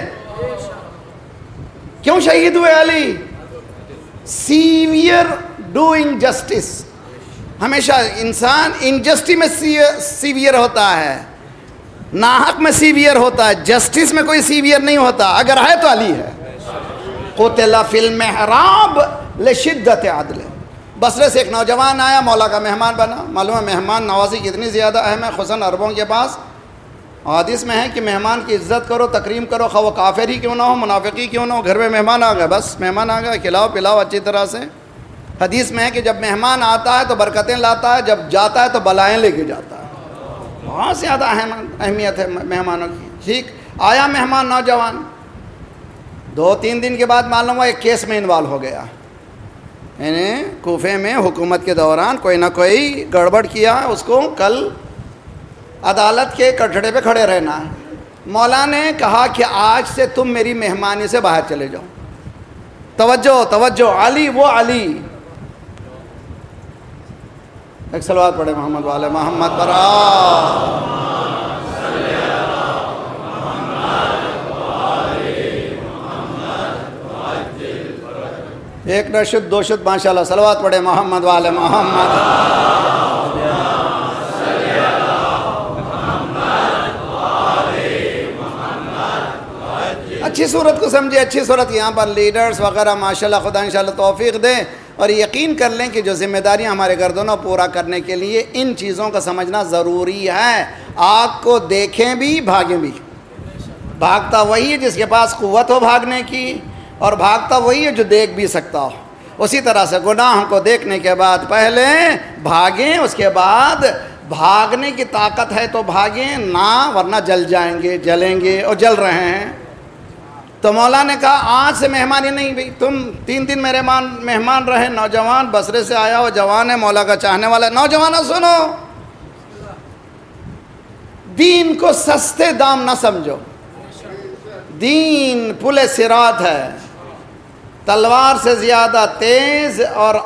کیوں شہید ہوئے علی؟ Severe doing justice. ہمیشہ انسان انجسٹی میں سیویئر ہوتا ہے، ناحق میں سیویئر ہوتا ہے، جسٹس میں کوئی سیویئر نہیں ہوتا. اگر ہے تو علی ہے. قتل فی المحراب لشدت عدل. بصرے سے ایک نوجوان آیا، مولا کا مہمان بنا. معلوم ہے مہمان نوازی کتنی زیادہ اہم ہے، خصوصاً عربوں کے پاس. حدیث میں ہے کہ مہمان کی عزت کرو، تکریم کرو، خواہ وہ کافر ہی کیوں نہ ہو، منافق ہی کیوں نہ ہو. گھر میں مہمان آ گئے، بس مہمان آ گئے، کھلاؤ پلاؤ اچھی طرح سے. حدیث میں ہے کہ جب مہمان آتا ہے تو برکتیں لاتا ہے، جب جاتا ہے تو بلائیں لے کے جاتا ہے. بہت زیادہ اہمیت ہے مہمانوں کی. ٹھیک آیا مہمان نوجوان، 2-3 دن کے بعد معلوم ہوا ایک کیس میں انوالو ہو گیا. یعنی کوفے میں حکومت کے دوران کوئی نہ کوئی گڑبڑ کیا، اس کو کل عدالت کے کٹڑے پہ کھڑے رہنا ہے. مولا نے کہا کہ آج سے تم میری مہمانی سے باہر چلے جاؤ. توجہ توجہ، علی وہ علی. ایک صلوات پڑھے محمد والے محمد برا. ایک نشد 2 شد ماشاءاللہ. صلوات پڑھے محمد والے محمد. اچھی صورت کو سمجھے، اچھی صورت. یہاں پر لیڈرز وغیرہ ماشاءاللہ خدا انشاءاللہ توفیق دے، اور یقین کر لیں کہ جو ذمہ داریاں ہمارے گردنوں پورا کرنے کے لیے ان چیزوں کا سمجھنا ضروری ہے. آگ کو دیکھیں بھی بھاگیں بھی. بھاگتا وہی ہے جس کے پاس قوت ہو بھاگنے کی، اور بھاگتا وہی ہے جو دیکھ بھی سکتا ہو. اسی طرح سے گناہ کو دیکھنے کے بعد پہلے بھاگیں، اس کے بعد بھاگنے کی طاقت ہے تو بھاگیں نہ، ورنہ جل جائیں گے، جلیں گے اور جل رہے ہیں. تو مولا نے کہا آج سے مہمانی نہیں بھئی، تم 3 دن میرے مہمان رہے. نوجوان بصرے سے آیا، وہ جوان ہے، مولا کا چاہنے والا ہے. نوجوانوں سنو، دین کو سستے دام نہ سمجھو. دین پل صراط ہے، تلوار سے زیادہ تیز اور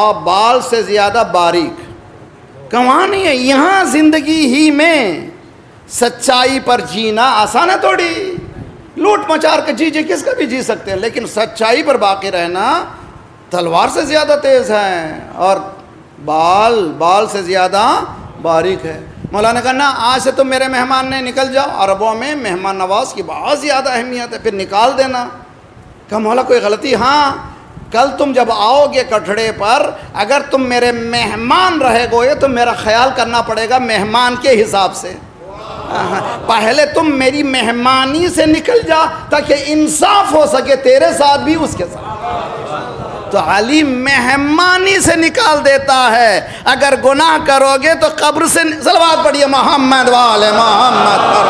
بال سے زیادہ باریک. کمانی ہے یہاں زندگی ہی میں. سچائی پر جینا آسان ہے تھوڑی، لوٹ مچار کے جیجے کس کا بھی جی سکتے ہیں، لیکن سچائی پر باقی رہنا تلوار سے زیادہ تیز ہے اور بال سے زیادہ باریک ہے۔ مولانا کہنا آج سے تم میرے مہمان نے نکل جاؤ، عربوں میں مہمان نواز کی بہت زیادہ اہمیت ہے، پھر نکال دینا۔ کہ مولا کوئی غلطی؟ ہاں، کل تم جب آؤ گے کٹھڑے پر، اگر تم میرے مہمان رہے گے تو میرا خیال کرنا پڑے گا مہمان کے حساب سے، پہلے تم میری مہمانی سے نکل جا تاکہ انصاف ہو سکے تیرے ساتھ بھی اس کے ساتھ۔ تو علی مہمانی سے نکال دیتا ہے، اگر گناہ کرو گے تو قبر سے صلوات پڑھیے محمد والے محمد پر۔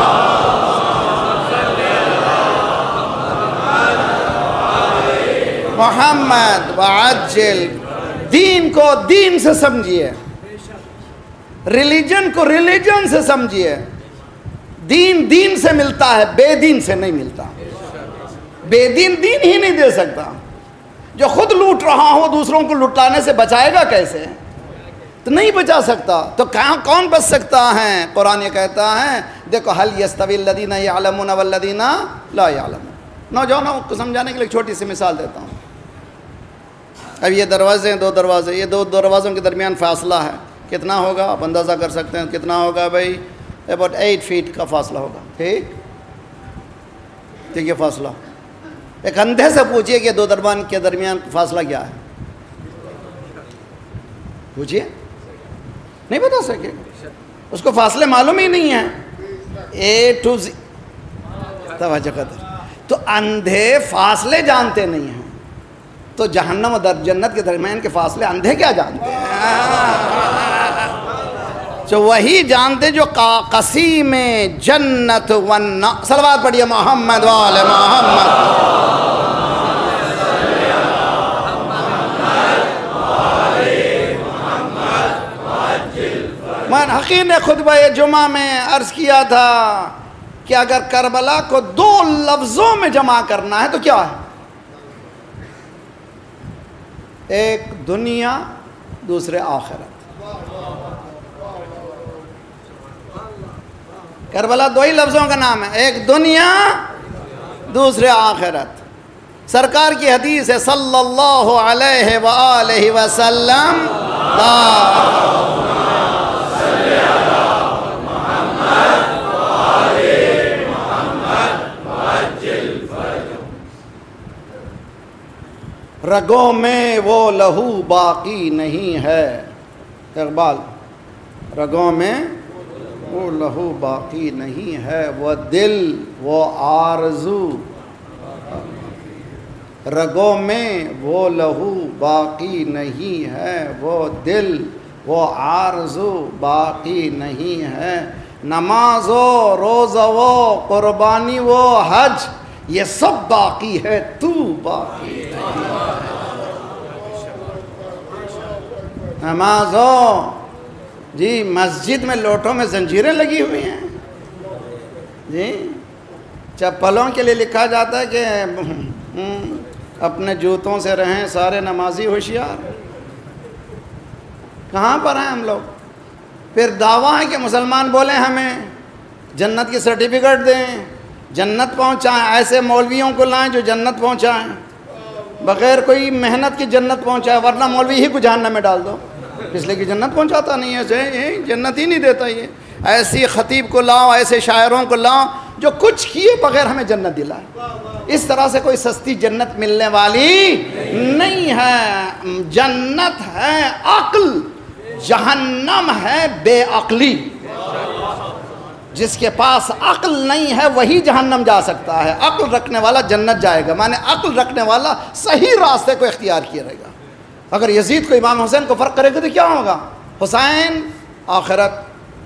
محمد وعجل، دین کو دین سے سمجھیے، ریلیجن کو ریلیجن سے سمجھیے۔ دین دین سے ملتا ہے، بے دین سے نہیں ملتا۔ بے دین دین ہی نہیں دے سکتا۔ جو خود لوٹ رہا ہو دوسروں کو لٹانے سے بچائے گا کیسے؟ تو نہیں بچا سکتا، تو کون بچ سکتا ہے؟ قرآن یہ کہتا ہے، دیکھو حل یستوی الذین یعلمون والذین لا یعلمون۔ نوجوانوں کو سمجھانے کے لیے ایک چھوٹی سی مثال دیتا ہوں۔ اب یہ دروازے ہیں، 2 دروازے، یہ 2 دروازوں کے درمیان فاصلہ ہے، کتنا ہوگا آپ اندازہ کر سکتے ہیں؟ کتنا ہوگا بھائی؟ اباؤٹ 8 فیٹ کا فاصلہ ہوگا، ٹھیک؟ یہ فاصلہ ایک اندھے سے پوچھئے کہ 2 دربان کے درمیان فاصلہ کیا ہے، پوچھئے، نہیں بتا سکے، اس کو فاصلے معلوم ہی نہیں ہیں۔ A to Z، توجہ قدر، تو اندھے فاصلے جانتے نہیں ہیں، تو جہنم و جنت کے درمیان کے فاصلے اندھے کیا جانتے ہیں؟ جو وہی جانتے جو قسیم جنت والنار۔ صلوات پڑھیے محمد والے محمد۔ من حقیر نے خطبہ جمعہ میں عرض کیا تھا کہ اگر کربلا کو 2 لفظوں میں جمع کرنا ہے تو کیا ہے؟ ایک دنیا، دوسرے آخرت۔ کربلا 2 ہی لفظوں کا نام ہے، ایک دنیا، دوسرے آخرت۔ سرکار کی حدیث ہے صلی اللہ علیہ وآلہ وسلم، رگوں میں وہ لہو باقی نہیں ہے، اقبال، رگوں میں وہ لہو باقی نہیں ہے، وہ دل وہ آرزو، رگوں میں وہ لہو باقی نہیں ہے، وہ دل وہ آرزو باقی نہیں ہے، نماز و روزہ و قربانی و حج یہ سب باقی ہے، تو باقی نہیں ہے۔ نماز ہو جی، مسجد میں لوٹوں میں زنجیریں لگی ہوئی ہیں جی، چپلوں کے لیے لکھا جاتا ہے کہ اپنے جوتوں سے رہیں سارے نمازی ہوشیار۔ کہاں پر ہیں ہم لوگ؟ پھر دعویٰ ہے کہ مسلمان بولیں ہمیں جنت کی سرٹیفکیٹ دیں، جنت پہنچائیں، ایسے مولویوں کو لائیں جو جنت پہنچائیں، بغیر کوئی محنت کی جنت پہنچائے، ورنہ مولوی ہی کو جہنم میں ڈال دو، اس لیے کہ جنت پہنچاتا نہیں ہے، جنت ہی نہیں دیتا۔ یہ ایسی خطیب کو لاؤ، ایسے شاعروں کو لاؤ جو کچھ کیے بغیر ہمیں جنت دلائے۔ اس طرح سے کوئی سستی جنت ملنے والی نہیں ہے۔ جنت ہے عقل، جہنم ہے بے عقلی۔ جس کے پاس عقل نہیں ہے وہی جہنم جا سکتا ہے، عقل رکھنے والا جنت جائے گا، مانے عقل رکھنے والا صحیح راستے کو اختیار کیا رہے گا۔ اگر یزید کو امام حسین کو فرق کرے گا تو کیا ہوگا؟ حسین آخرت،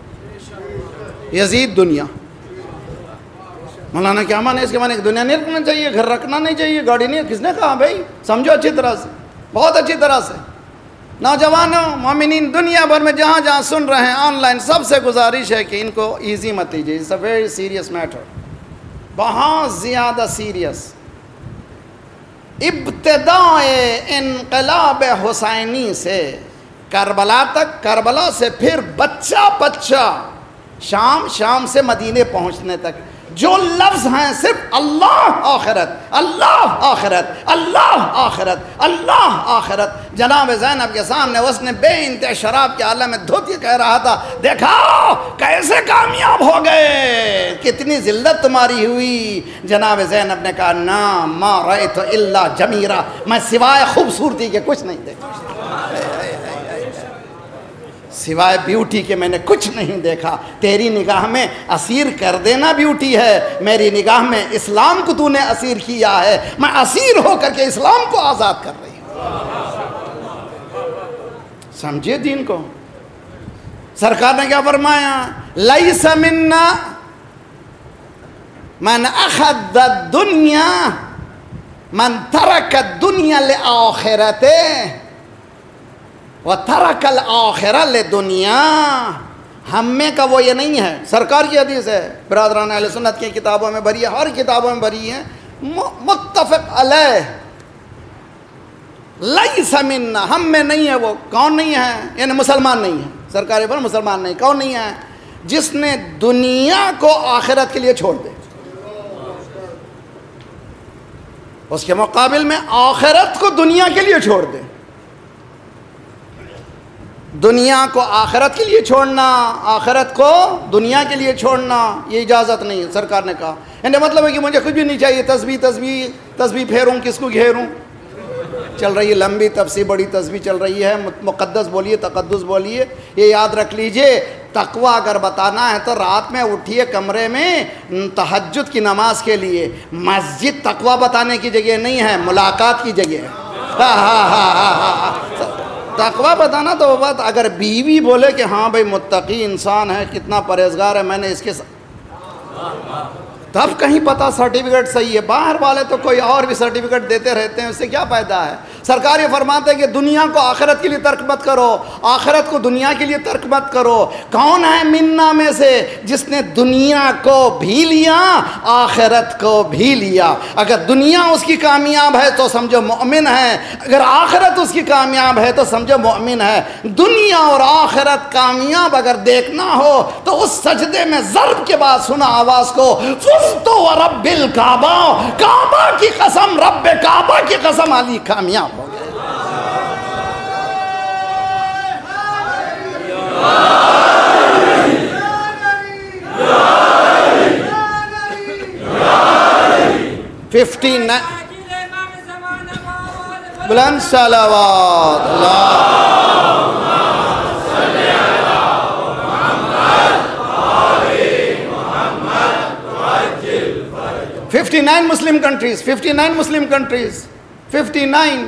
یزید دنیا۔ مولانا کیا مانے اس کے مانے کہ دنیا نہیں رکھنا چاہیے، گھر رکھنا نہیں چاہیے، گاڑی نہیں، کس نے کہا بھائی؟ سمجھو اچھی طرح سے، بہت اچھی طرح سے۔ نوجوانوں، مومنین دنیا بھر میں جہاں جہاں سن رہے ہیں آن لائن، سب سے گزارش ہے کہ ان کو ایزی مت لیجیے، it's a very serious matter, بہت زیادہ سیریس۔ ابتدائے انقلاب حسینی سے کربلا تک، کربلا سے پھر بچہ بچہ شام، شام سے مدینے پہنچنے تک جو لفظ ہیں صرف اللہ آخرت، اللہ آخرت، اللہ آخرت، اللہ آخرت۔ جناب زینب کے سامنے اس نے بے انتہا شراب کے عالم میں دھوت کے کہہ رہا تھا، دیکھا کیسے کامیاب ہو گئے، کتنی ذلت تمہاری ہوئی۔ جناب زینب نے کہا نا ما رأیت الا جمیرہ، میں سوائے خوبصورتی کے کچھ نہیں دیکھا، سوائے بیوٹی کے میں نے کچھ نہیں دیکھا۔ تیری نگاہ میں اسیر کر دینا بیوٹی ہے، میری نگاہ میں اسلام کو تو نے اسیر کیا ہے، میں اسیر ہو کر کے اسلام کو آزاد کر رہی ہوں۔ سمجھے دین کو؟ سرکار نے کیا فرمایا؟ لیس منا من اخذ الدنیا من ترک الدنیا لآخرته وَتَرَكَ الْآخِرَةَ لِدُنْيَا۔ ہم میں کا وہ یہ نہیں ہے، سرکار کی حدیث ہے، برادران اہل سنت کی کتابوں میں بھری ہے، ہر کتابوں میں بھری ہے، متفق علیہ، لیس منا، ہم میں نہیں ہے وہ۔ کون نہیں ہے؟ یعنی مسلمان نہیں ہے، سرکار پر مسلمان نہیں، کون نہیں ہے؟ جس نے دنیا کو آخرت کے لیے چھوڑ دے، اس کے مقابل میں آخرت کو دنیا کے لیے چھوڑ دے۔ دنیا کو آخرت کے لیے چھوڑنا، آخرت کو دنیا کے لیے چھوڑنا، یہ اجازت نہیں ہے، سرکار نے کہا۔ یعنی مطلب ہے کہ مجھے کچھ بھی نہیں چاہیے، تسبیح پھیروں، کس کو گھیروں؟ چل رہی ہے لمبی تفسیر، بڑی تسبیح چل رہی ہے، مقدس بولیے، تقدس بولیے۔ یہ یاد رکھ لیجئے، تقوی اگر بتانا ہے تو رات میں اٹھیے کمرے میں تہجد کی نماز کے لیے۔ مسجد تقوی بتانے کی جگہ نہیں ہے، ملاقات کی جگہ ہے۔ تقوی بتانا تو وہ بات، اگر بیوی بولے کہ ہاں بھائی متقی انسان ہے، کتنا پرہیزگار ہے، میں نے اس کے تب کہیں پتہ سرٹیفکیٹ صحیح ہے۔ باہر والے تو کوئی اور بھی سرٹیفکیٹ دیتے رہتے ہیں، اس سے کیا فائدہ ہے؟ سرکار یہ فرماتے ہیں کہ دنیا کو آخرت کے لیے ترک مت کرو، آخرت کو دنیا کے لیے ترک مت کرو۔ کون ہے منا میں سے جس نے دنیا کو بھی لیا، آخرت کو بھی لیا؟ اگر دنیا اس کی کامیاب ہے تو سمجھو مومن ہے، اگر آخرت اس کی کامیاب ہے تو سمجھو مومن ہے۔ دنیا اور آخرت کامیاب اگر دیکھنا ہو تو اس سجدے میں ضرب کے بعد سنا آواز کو، فزتو ورب الکعبہ، کعبہ کی قسم، رب کعبہ کی قسم، علی کامیاب ہو گئے۔ بلند صلوات اللہ 59 Muslim countries, 59 Muslim countries, 59.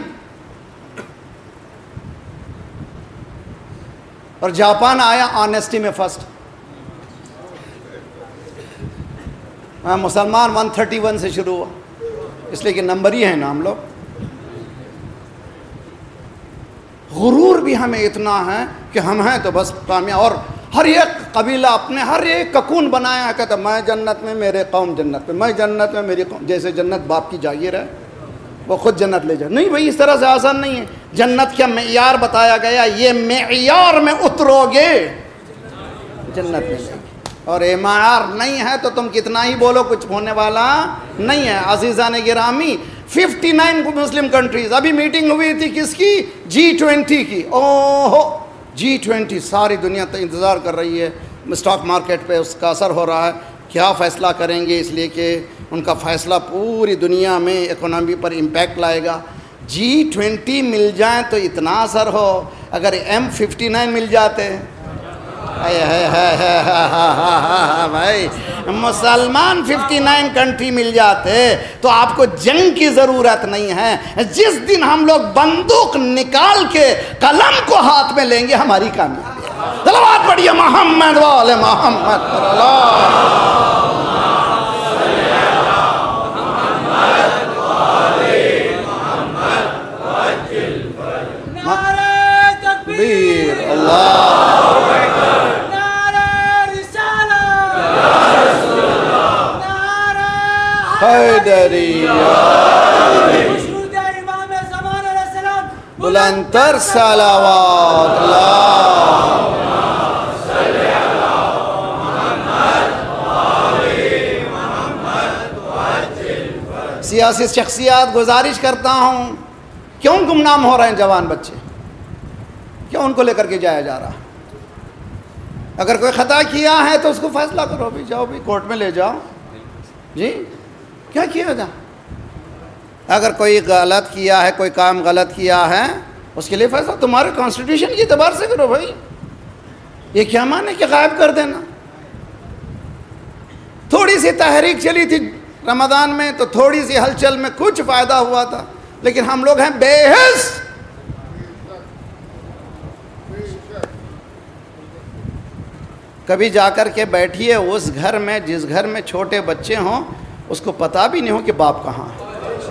اور جاپان آیا آنیسٹی میں فرسٹ۔ مسلمان 131 سے شروع ہوا، اس لیے کہ نمبر ہی ہے نا ہم لوگ۔ غرور بھی ہمیں اتنا ہے کہ ہم ہیں تو بس کامیاب، اور ہر ایک قبیلہ اپنے ہر ایک ککون بنایا ہے، کہتا میں جنت میں، میرے قوم جنت میں، میں جنت میں، میری قوم، جیسے جنت باپ کی جاگیر ہے، وہ خود جنت لے جائے۔ نہیں بھائی، اس طرح سے آسان نہیں ہے۔ جنت کا معیار بتایا گیا، یہ معیار میں اترو گے جنت میں جائے گی، اور یہ معیار نہیں ہے تو تم کتنا ہی بولو کچھ ہونے والا نہیں ہے۔ عزیزان گرامی، 59 مسلم کنٹریز، ابھی میٹنگ ہوئی تھی کس کی؟ G20 کی۔ اوہو، G20 ساری دنیا انتظار کر رہی ہے، اسٹاک مارکیٹ پہ اس کا اثر ہو رہا ہے، کیا فیصلہ کریں گے، اس لیے کہ ان کا فیصلہ پوری دنیا میں اکنامی پر امپیکٹ لائے گا۔ G20 مل جائیں تو اتنا اثر ہو، اگر M59 مل جاتے بھائی، مسلمان 59 کنٹری مل جاتے تو آپ کو جنگ کی ضرورت نہیں ہے۔ جس دن ہم لوگ بندوق نکال کے قلم کو ہاتھ میں لیں گے، ہماری کامیابی ہے۔ صلوات پڑھیے محمد والے محمد پر اللہ۔ بلندتر صلوات اللہ سیاسی شخصیات گزارش کرتا ہوں، کیوں گمنام ہو رہے ہیں جوان بچے؟ کیوں ان کو لے کر کے جایا جا رہا ہے؟ اگر کوئی خطا کیا ہے تو اس کو فیصلہ کرو بھی، جاؤ بھی کورٹ میں لے جاؤ، جی کیا کیا جا؟ اگر کوئی غلط کیا ہے، کوئی کام غلط کیا ہے، اس کے لیے فیصلہ تمہارے کانسٹیٹیوشن کے اعتبار سے کرو بھائی. یہ کیا مانے کہ غائب کر دینا؟ تھوڑی سی تحریک چلی تھی رمضان میں تو تھوڑی سی ہلچل میں کچھ فائدہ ہوا تھا، لیکن ہم لوگ ہیں بے حس. کبھی جا کر کے بیٹھیے اس گھر میں جس گھر میں چھوٹے بچے ہوں، اس کو پتہ بھی نہیں ہو کہ باپ کہاں ہے.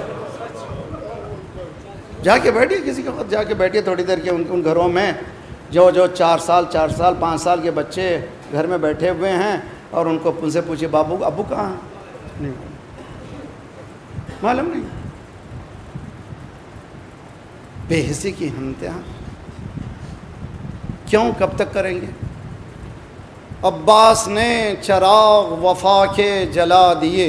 جا کے بیٹھیے، کسی کے وقت جا کے بیٹھیے تھوڑی دیر کے ان گھروں میں جو 4 سال 5 سال کے بچے گھر میں بیٹھے ہوئے ہیں، اور ان سے پوچھیے بابو ابو کہاں ہیں؟ نہیں معلوم، نہیں. بے حسی کی انتہا. کیوں؟ کب تک کریں گے؟ عباس نے چراغ وفا کے جلا دیے،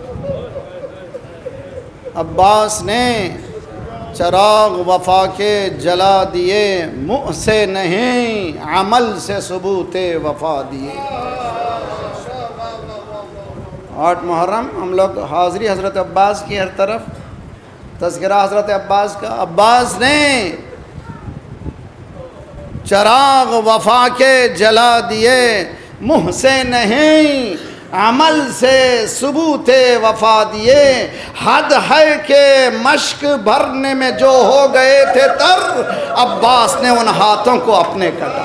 عباس نے چراغ وفا کے جلا دیے، منہ سے نہیں عمل سے ثبوت وفا دیے. 8 محرم ہم لوگ حاضری حضرت عباس کی، ہر طرف تذکرہ حضرت عباس کا. عباس نے چراغ وفا کے جلا دیے، منہ سے نہیں عمل سے ثبوت وفا دیے. حد ہے کہ مشک بھرنے میں جو ہو گئے تھے تر، عباس نے ان ہاتھوں کو اپنے کٹا.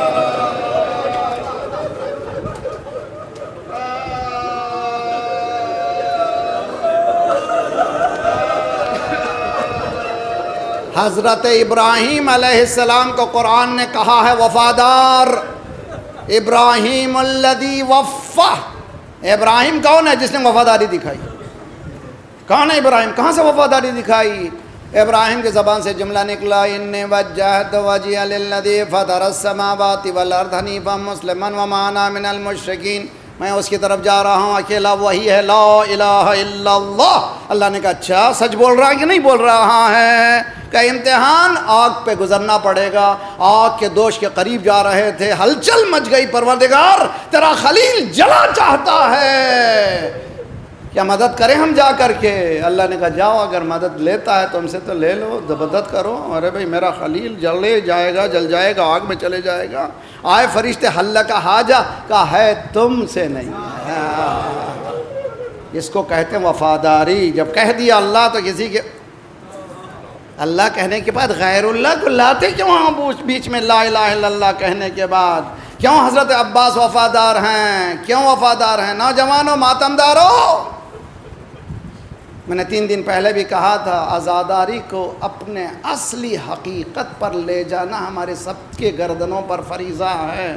حضرت ابراہیم علیہ السلام کو قرآن نے کہا ہے وفادار. ابراہیم الذی وفا. ابراہیم کون ہے؟ جس نے وفاداری دکھائی. کون ہے ابراہیم؟ کہاں سے وفاداری دکھائی؟ ابراہیم کی زبان سے جملہ نکلا، انی وجہت وجہی للذی فطر السماوات والارض حنیفا مسلما وما انا من المشرکین. میں اس کی طرف جا رہا ہوں، اکیلا وہی ہے، لا الہ الا اللہ. اللہ نے کہا اچھا سچ بول رہا ہے کہ نہیں بول رہا ہے؟ کہ امتحان آگ پہ گزرنا پڑے گا. آگ کے دوش کے قریب جا رہے تھے، ہلچل مچ گئی. پروردگار تیرا خلیل جلا چاہتا ہے، کیا مدد کریں ہم جا کر کے؟ اللہ نے کہا جاؤ، اگر مدد لیتا ہے تم سے تو لے لو، مدد کرو. ارے بھائی میرا خلیل جلے جائے گا، جل جائے گا، آگ میں چلے جائے گا. آئے فرشتے، حل کا حاجہ، کہا ہے تم سے نہیں. اس کو کہتے ہیں وفاداری. جب کہہ دیا اللہ تو کسی کے اللہ کہنے کے بعد غیر اللہ کو لاتے کیوں ہم بیچ میں؟ لا الہ الا اللہ کہنے کے بعد کیوں حضرت عباس وفادار ہیں؟ کیوں وفادار ہیں؟ نوجوانوں، ماتمداروں، میں نے 3 دن پہلے بھی کہا تھا، عزاداری کو اپنے اصلی حقیقت پر لے جانا ہمارے سب کے گردنوں پر فریضہ ہے.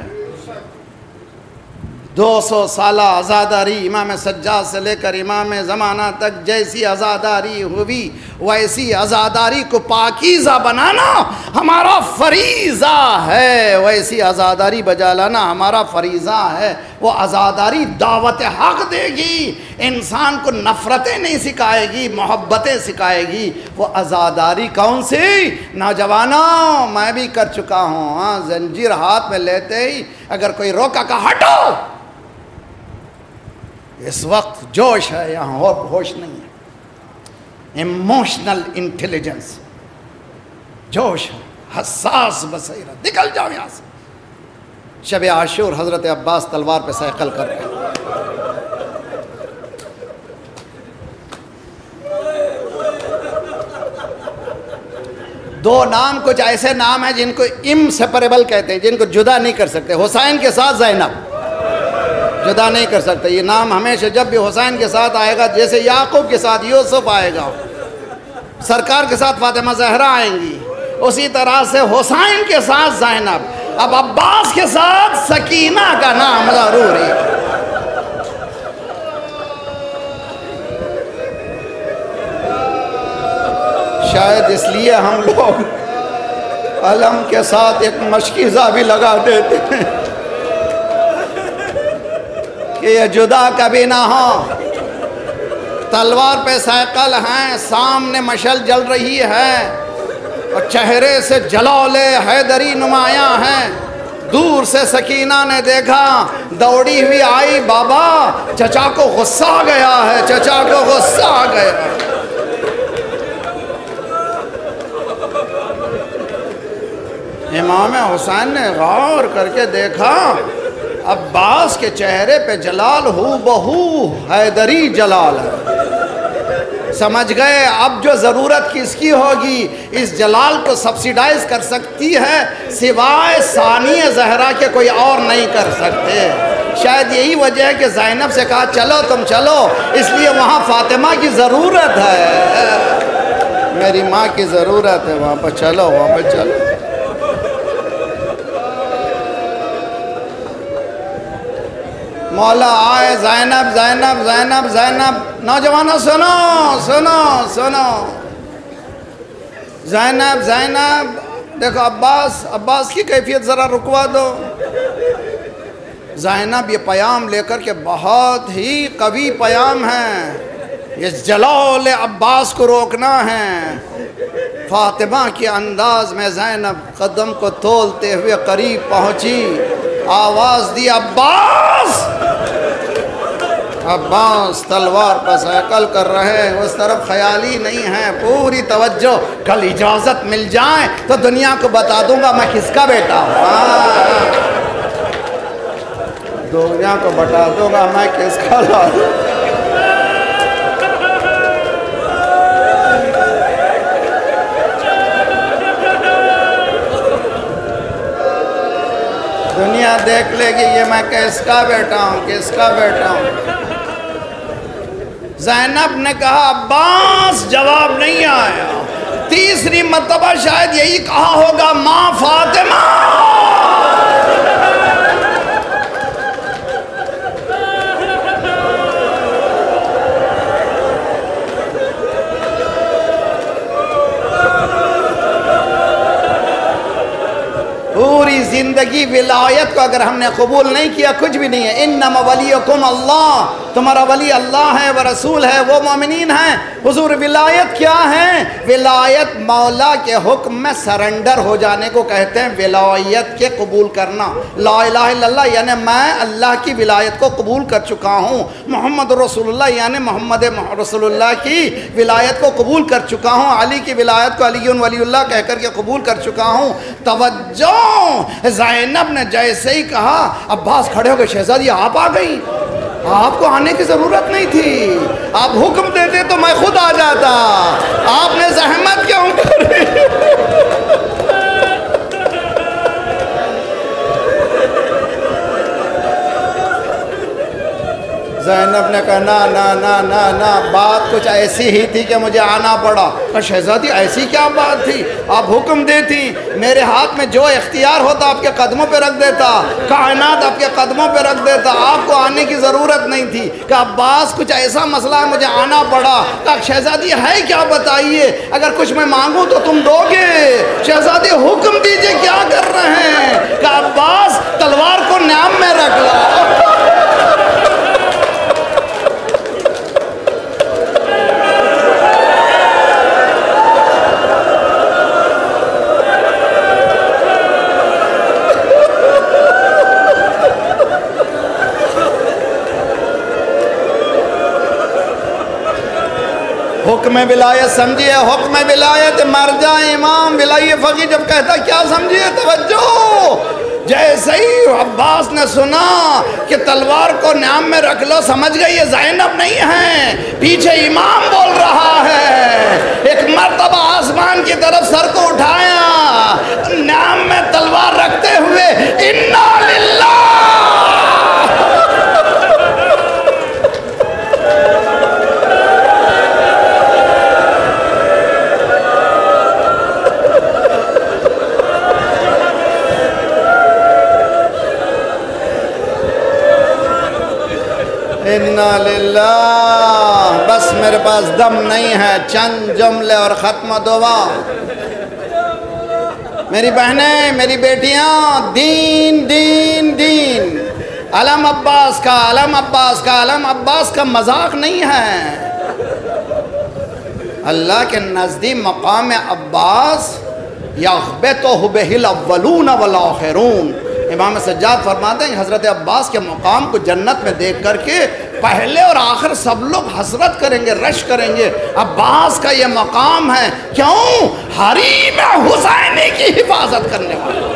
200 سالہ عزاداری امام سجاد سے لے کر امام زمانہ تک جیسی عزاداری ہوئی ویسی عزاداری کو پاکیزہ بنانا ہمارا فریضہ ہے، ویسی عزاداری بجا لانا ہمارا فریضہ ہے. وہ عزاداری دعوت حق دے گی، انسان کو نفرتیں نہیں سکھائے گی، محبتیں سکھائے گی. وہ عزاداری کون سی؟ نوجوانوں، میں بھی کر چکا ہوں. زنجیر ہاتھ میں لیتے ہی اگر کوئی روکا کہ ہٹو، اس وقت جوش ہے یہاں اور ہوش نہیں ہے. ایموشنل انٹیلیجنس، جوش ہے، حساس بصیرت. نکل جاؤ یہاں سے. شب عاشور حضرت عباس تلوار پہ سائیکل کر رہے ہیں. دو نام کچھ ایسے نام ہیں جن کو امسیپریبل کہتے ہیں، جن کو جدا نہیں کر سکتے. حسین کے ساتھ زینب جدا نہیں کر سکتے. یہ نام ہمیشہ جب بھی حسین کے ساتھ آئے گا، جیسے یعقوب کے ساتھ یوسف آئے گا، سرکار کے ساتھ فاطمہ زہرا آئیں گی، اسی طرح سے حسین کے ساتھ زینب. اب عباس کے ساتھ سکینہ کا نام ضروری. شاید اس لیے ہم لوگ علم کے ساتھ ایک مشکیزہ بھی لگا دیتے ہیں کہ یہ جدا کبھی نہ ہو. تلوار پہ سائیکل ہیں، سامنے مشعل جل رہی ہے اور چہرے سے جلال حیدری نمایاں ہیں۔ دور سے سکینہ نے دیکھا، دوڑی ہوئی آئی، بابا چچا کو غصہ آ گیا ہے، چچا کو غصہ آ گیا۔ امام حسین نے غور کر کے دیکھا، عباس کے چہرے پہ جلال ہو بہو حیدری جلال ہے۔ سمجھ گئے اب جو ضرورت کس کی ہوگی، اس جلال کو سبسیڈائز کر سکتی ہے سوائے ثانی زہرا کے کوئی اور نہیں کر سکتے۔ شاید یہی وجہ ہے کہ زینب سے کہا چلو تم چلو، اس لیے وہاں فاطمہ کی ضرورت ہے، میری ماں کی ضرورت ہے، وہاں پہ چلو، وہاں پہ چلو۔ مولا آئے، زینب زینب زینب زینب، نوجوانوں سنو سنو سنو، زینب زینب، دیکھو عباس کی کیفیت ذرا رکوا دو۔ زینب یہ پیام لے کر کے بہت ہی قوی پیام ہے، یہ جلال عباس کو روکنا ہے۔ فاطمہ کے انداز میں زینب قدم کو تولتے ہوئے قریب پہنچی، آواز دی، عباس! عباس تلوار پر سائیکل کر رہے، اس طرف خیالی نہیں ہے، پوری توجہ۔ کل اجازت مل جائے تو دنیا کو بتا دوں گا میں کس کا بیٹا ہوں، دنیا کو بتا دوں گا میں کس کا لال۔ دنیا دیکھ لے گی یہ میں کس کا بیٹا ہوں، کس کا بیٹا ہوں۔ زینب نے کہا عباس، جواب نہیں آیا۔ تیسری مرتبہ شاید یہی کہا ہوگا، ماں فاطمہ! پوری زندگی ولایت کو اگر ہم نے قبول نہیں کیا کچھ بھی نہیں ہے۔ انما ولیکم اللہ، تمہارا ولی اللہ ہے، وہ رسول ہے، وہ مومنین ہیں۔ حضور ولایت کیا ہے؟ ولایت مولا کے حکم میں سرنڈر ہو جانے کو کہتے ہیں، ولایت کے قبول کرنا۔ لا الہ الا اللہ یعنی میں اللہ کی ولایت کو قبول کر چکا ہوں، محمد رسول اللہ یعنی محمد رسول اللہ کی ولایت کو قبول کر چکا ہوں، علی کی ولایت کو علی ولی اللہ کہہ کر کے قبول کر چکا ہوں۔ توجہ! زینب نے جیسے ہی کہا، عباس کھڑے ہو گئے، شہزادی آپ آ گئی، آپ کو آنے کی ضرورت نہیں تھی، آپ حکم دیتے تو میں خود آ جاتا، آپ نے زحمت کیوں کری؟ زینب نے کہا نا نا نا نا نا، بات کچھ ایسی ہی تھی کہ مجھے آنا پڑا۔ شہزادی ایسی کیا بات تھی؟ آپ حکم دیتی، میرے ہاتھ میں جو اختیار ہوتا آپ کے قدموں پہ رکھ دیتا، کائنات آپ کے قدموں پہ رکھ دیتا، آپ کو آنے کی ضرورت نہیں تھی۔ کہ عباس کچھ ایسا مسئلہ ہے مجھے آنا پڑا۔ کہ شہزادی ہے کیا بتائیے، اگر کچھ میں مانگوں تو تم دو گے؟ شہزادی حکم دیجئے کیا کر رہے ہیں؟ کہ عباس تلوار کو نیام میں رکھ لو۔ حکم ولایت سمجھیے، حکم ولایت مرجع امام ولای فقی جب کہتا کیا سمجھیے؟ توجہ! جیسے ہی عباس نے سنا کہ تلوار کو نیام میں رکھ لو، سمجھ گئی یہ زینب نہیں ہے، پیچھے امام بول رہا ہے۔ ایک مرتبہ آسمان کی طرف سر کو اٹھایا، نیام میں تلوار رکھتے ہوئے، انا للہ! انا للہ! بس میرے پاس دم نہیں ہے، چند جملے اور ختم دعا۔ میری بہنیں، میری بیٹیاں، دین دین دین، علم عباس کا، علم عباس کا، علم عباس کا مذاق نہیں ہے۔ اللہ کے نزدیک مقام عباس یغبطہ بہ الاولون والآخرون، امام سجاد فرماتے ہیں کہ حضرت عباس کے مقام کو جنت میں دیکھ کر کے پہلے اور آخر سب لوگ حسرت کریں گے، رش کریں گے، عباس کا یہ مقام ہے، کیوں؟ حریم حسینی کی حفاظت کرنے والا،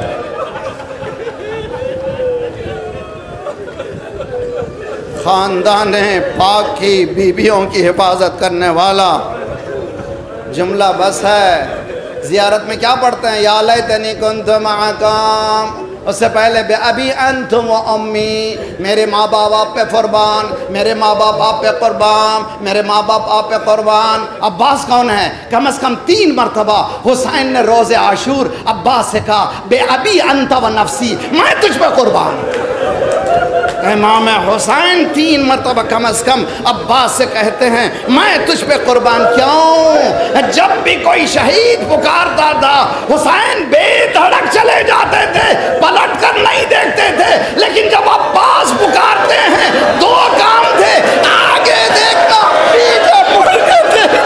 خاندان پاک کی بیویوں کی حفاظت کرنے والا۔ جملہ بس ہے، زیارت میں کیا پڑھتے ہیں؟ یا لیتنی کنت معکم، اس سے پہلے بے ابی انتم و امی، میرے ماں باپ آپ پہ قربان، میرے ماں باپ آپ پہ قربان، میرے ماں باپ آپ پہ قربان۔ عباس کون ہے؟ کم از کم 3 مرتبہ حسین نے روز عاشور عباس سے کہا بے ابی انت و نفسی، میں تجھ پہ قربان۔ امام حسین 3 مرتبہ کم از کم عباس سے کہتے ہیں میں تجھ پہ قربان۔ کیوں؟ جب بھی کوئی شہید پکارتا تھا حسین بے دھڑک چلے جاتے تھے، پلٹ کر نہیں دیکھتے تھے، لیکن جب عباس پکارتے ہیں 2 کام تھے، آگے دیکھنا، پیچھے مڑ کر دیکھنا۔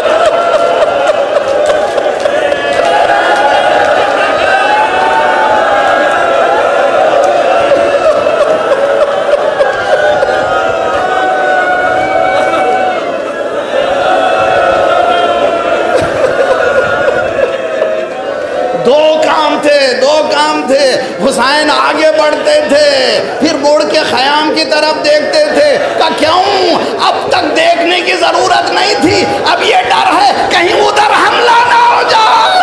دو کام تھے، حسین آگے بڑھتے تھے، پھر مڑ کے خیام کی طرف دیکھتے تھے، کہ کیوں؟ اب تک دیکھنے کی ضرورت نہیں تھی، اب یہ ڈر ہے کہیں ادھر حملہ نہ ہو جائے۔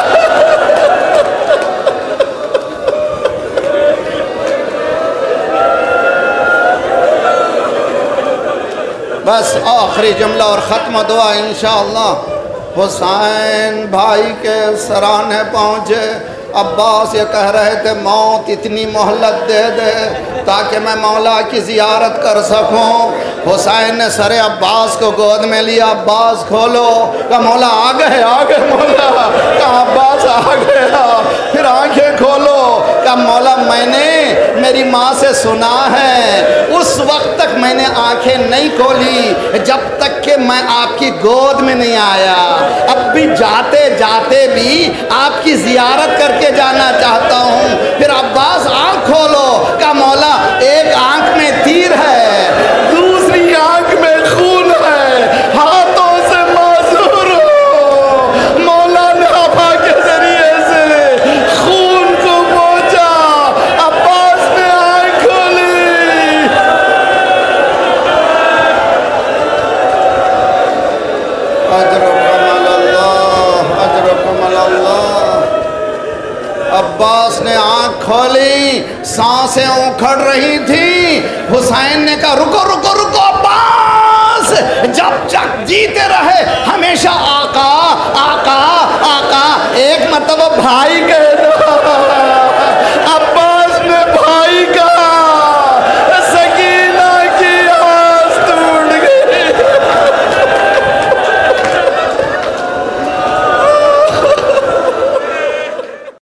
بس آخری جملہ اور ختم دعا انشاءاللہ۔ حسین بھائی کے سرانے پہنچے، عباس یہ کہہ رہے تھے موت اتنی مہلت دے دے تاکہ میں مولا کی زیارت کر سکوں۔ حسین نے سر عباس کو گود میں لیا، عباس کھولو، کہا مولا آ گئے مولا، کہا عباس آ گیا، پھر آنکھیں کھولو، کہا مولا میں نے میری ماں سے سنا ہے، اس وقت تک میں نے آنکھیں نہیں کھولی جب تک کہ میں آپ کی گود میں نہیں آیا، اب بھی جاتے جاتے بھی آپ کی زیارت کر کے جانا چاہتا ہوں۔ پھر عباس آنکھ کھولو، کہا مولا ایک آنکھ میں تیر ہے، دوسری آنکھ میں خون ہے، ہاتھوں سے معذور ہو۔ مولا نے ابا کے ذریعے سے خون کو پہنچا، عباس نے آنکھ کھولی۔ اجرکم اللہ، اجرکم اللہ۔ عباس نے آنکھ کھولی، سانسیں اکھڑ رہی تھی، حسین نے کہا رکو رکو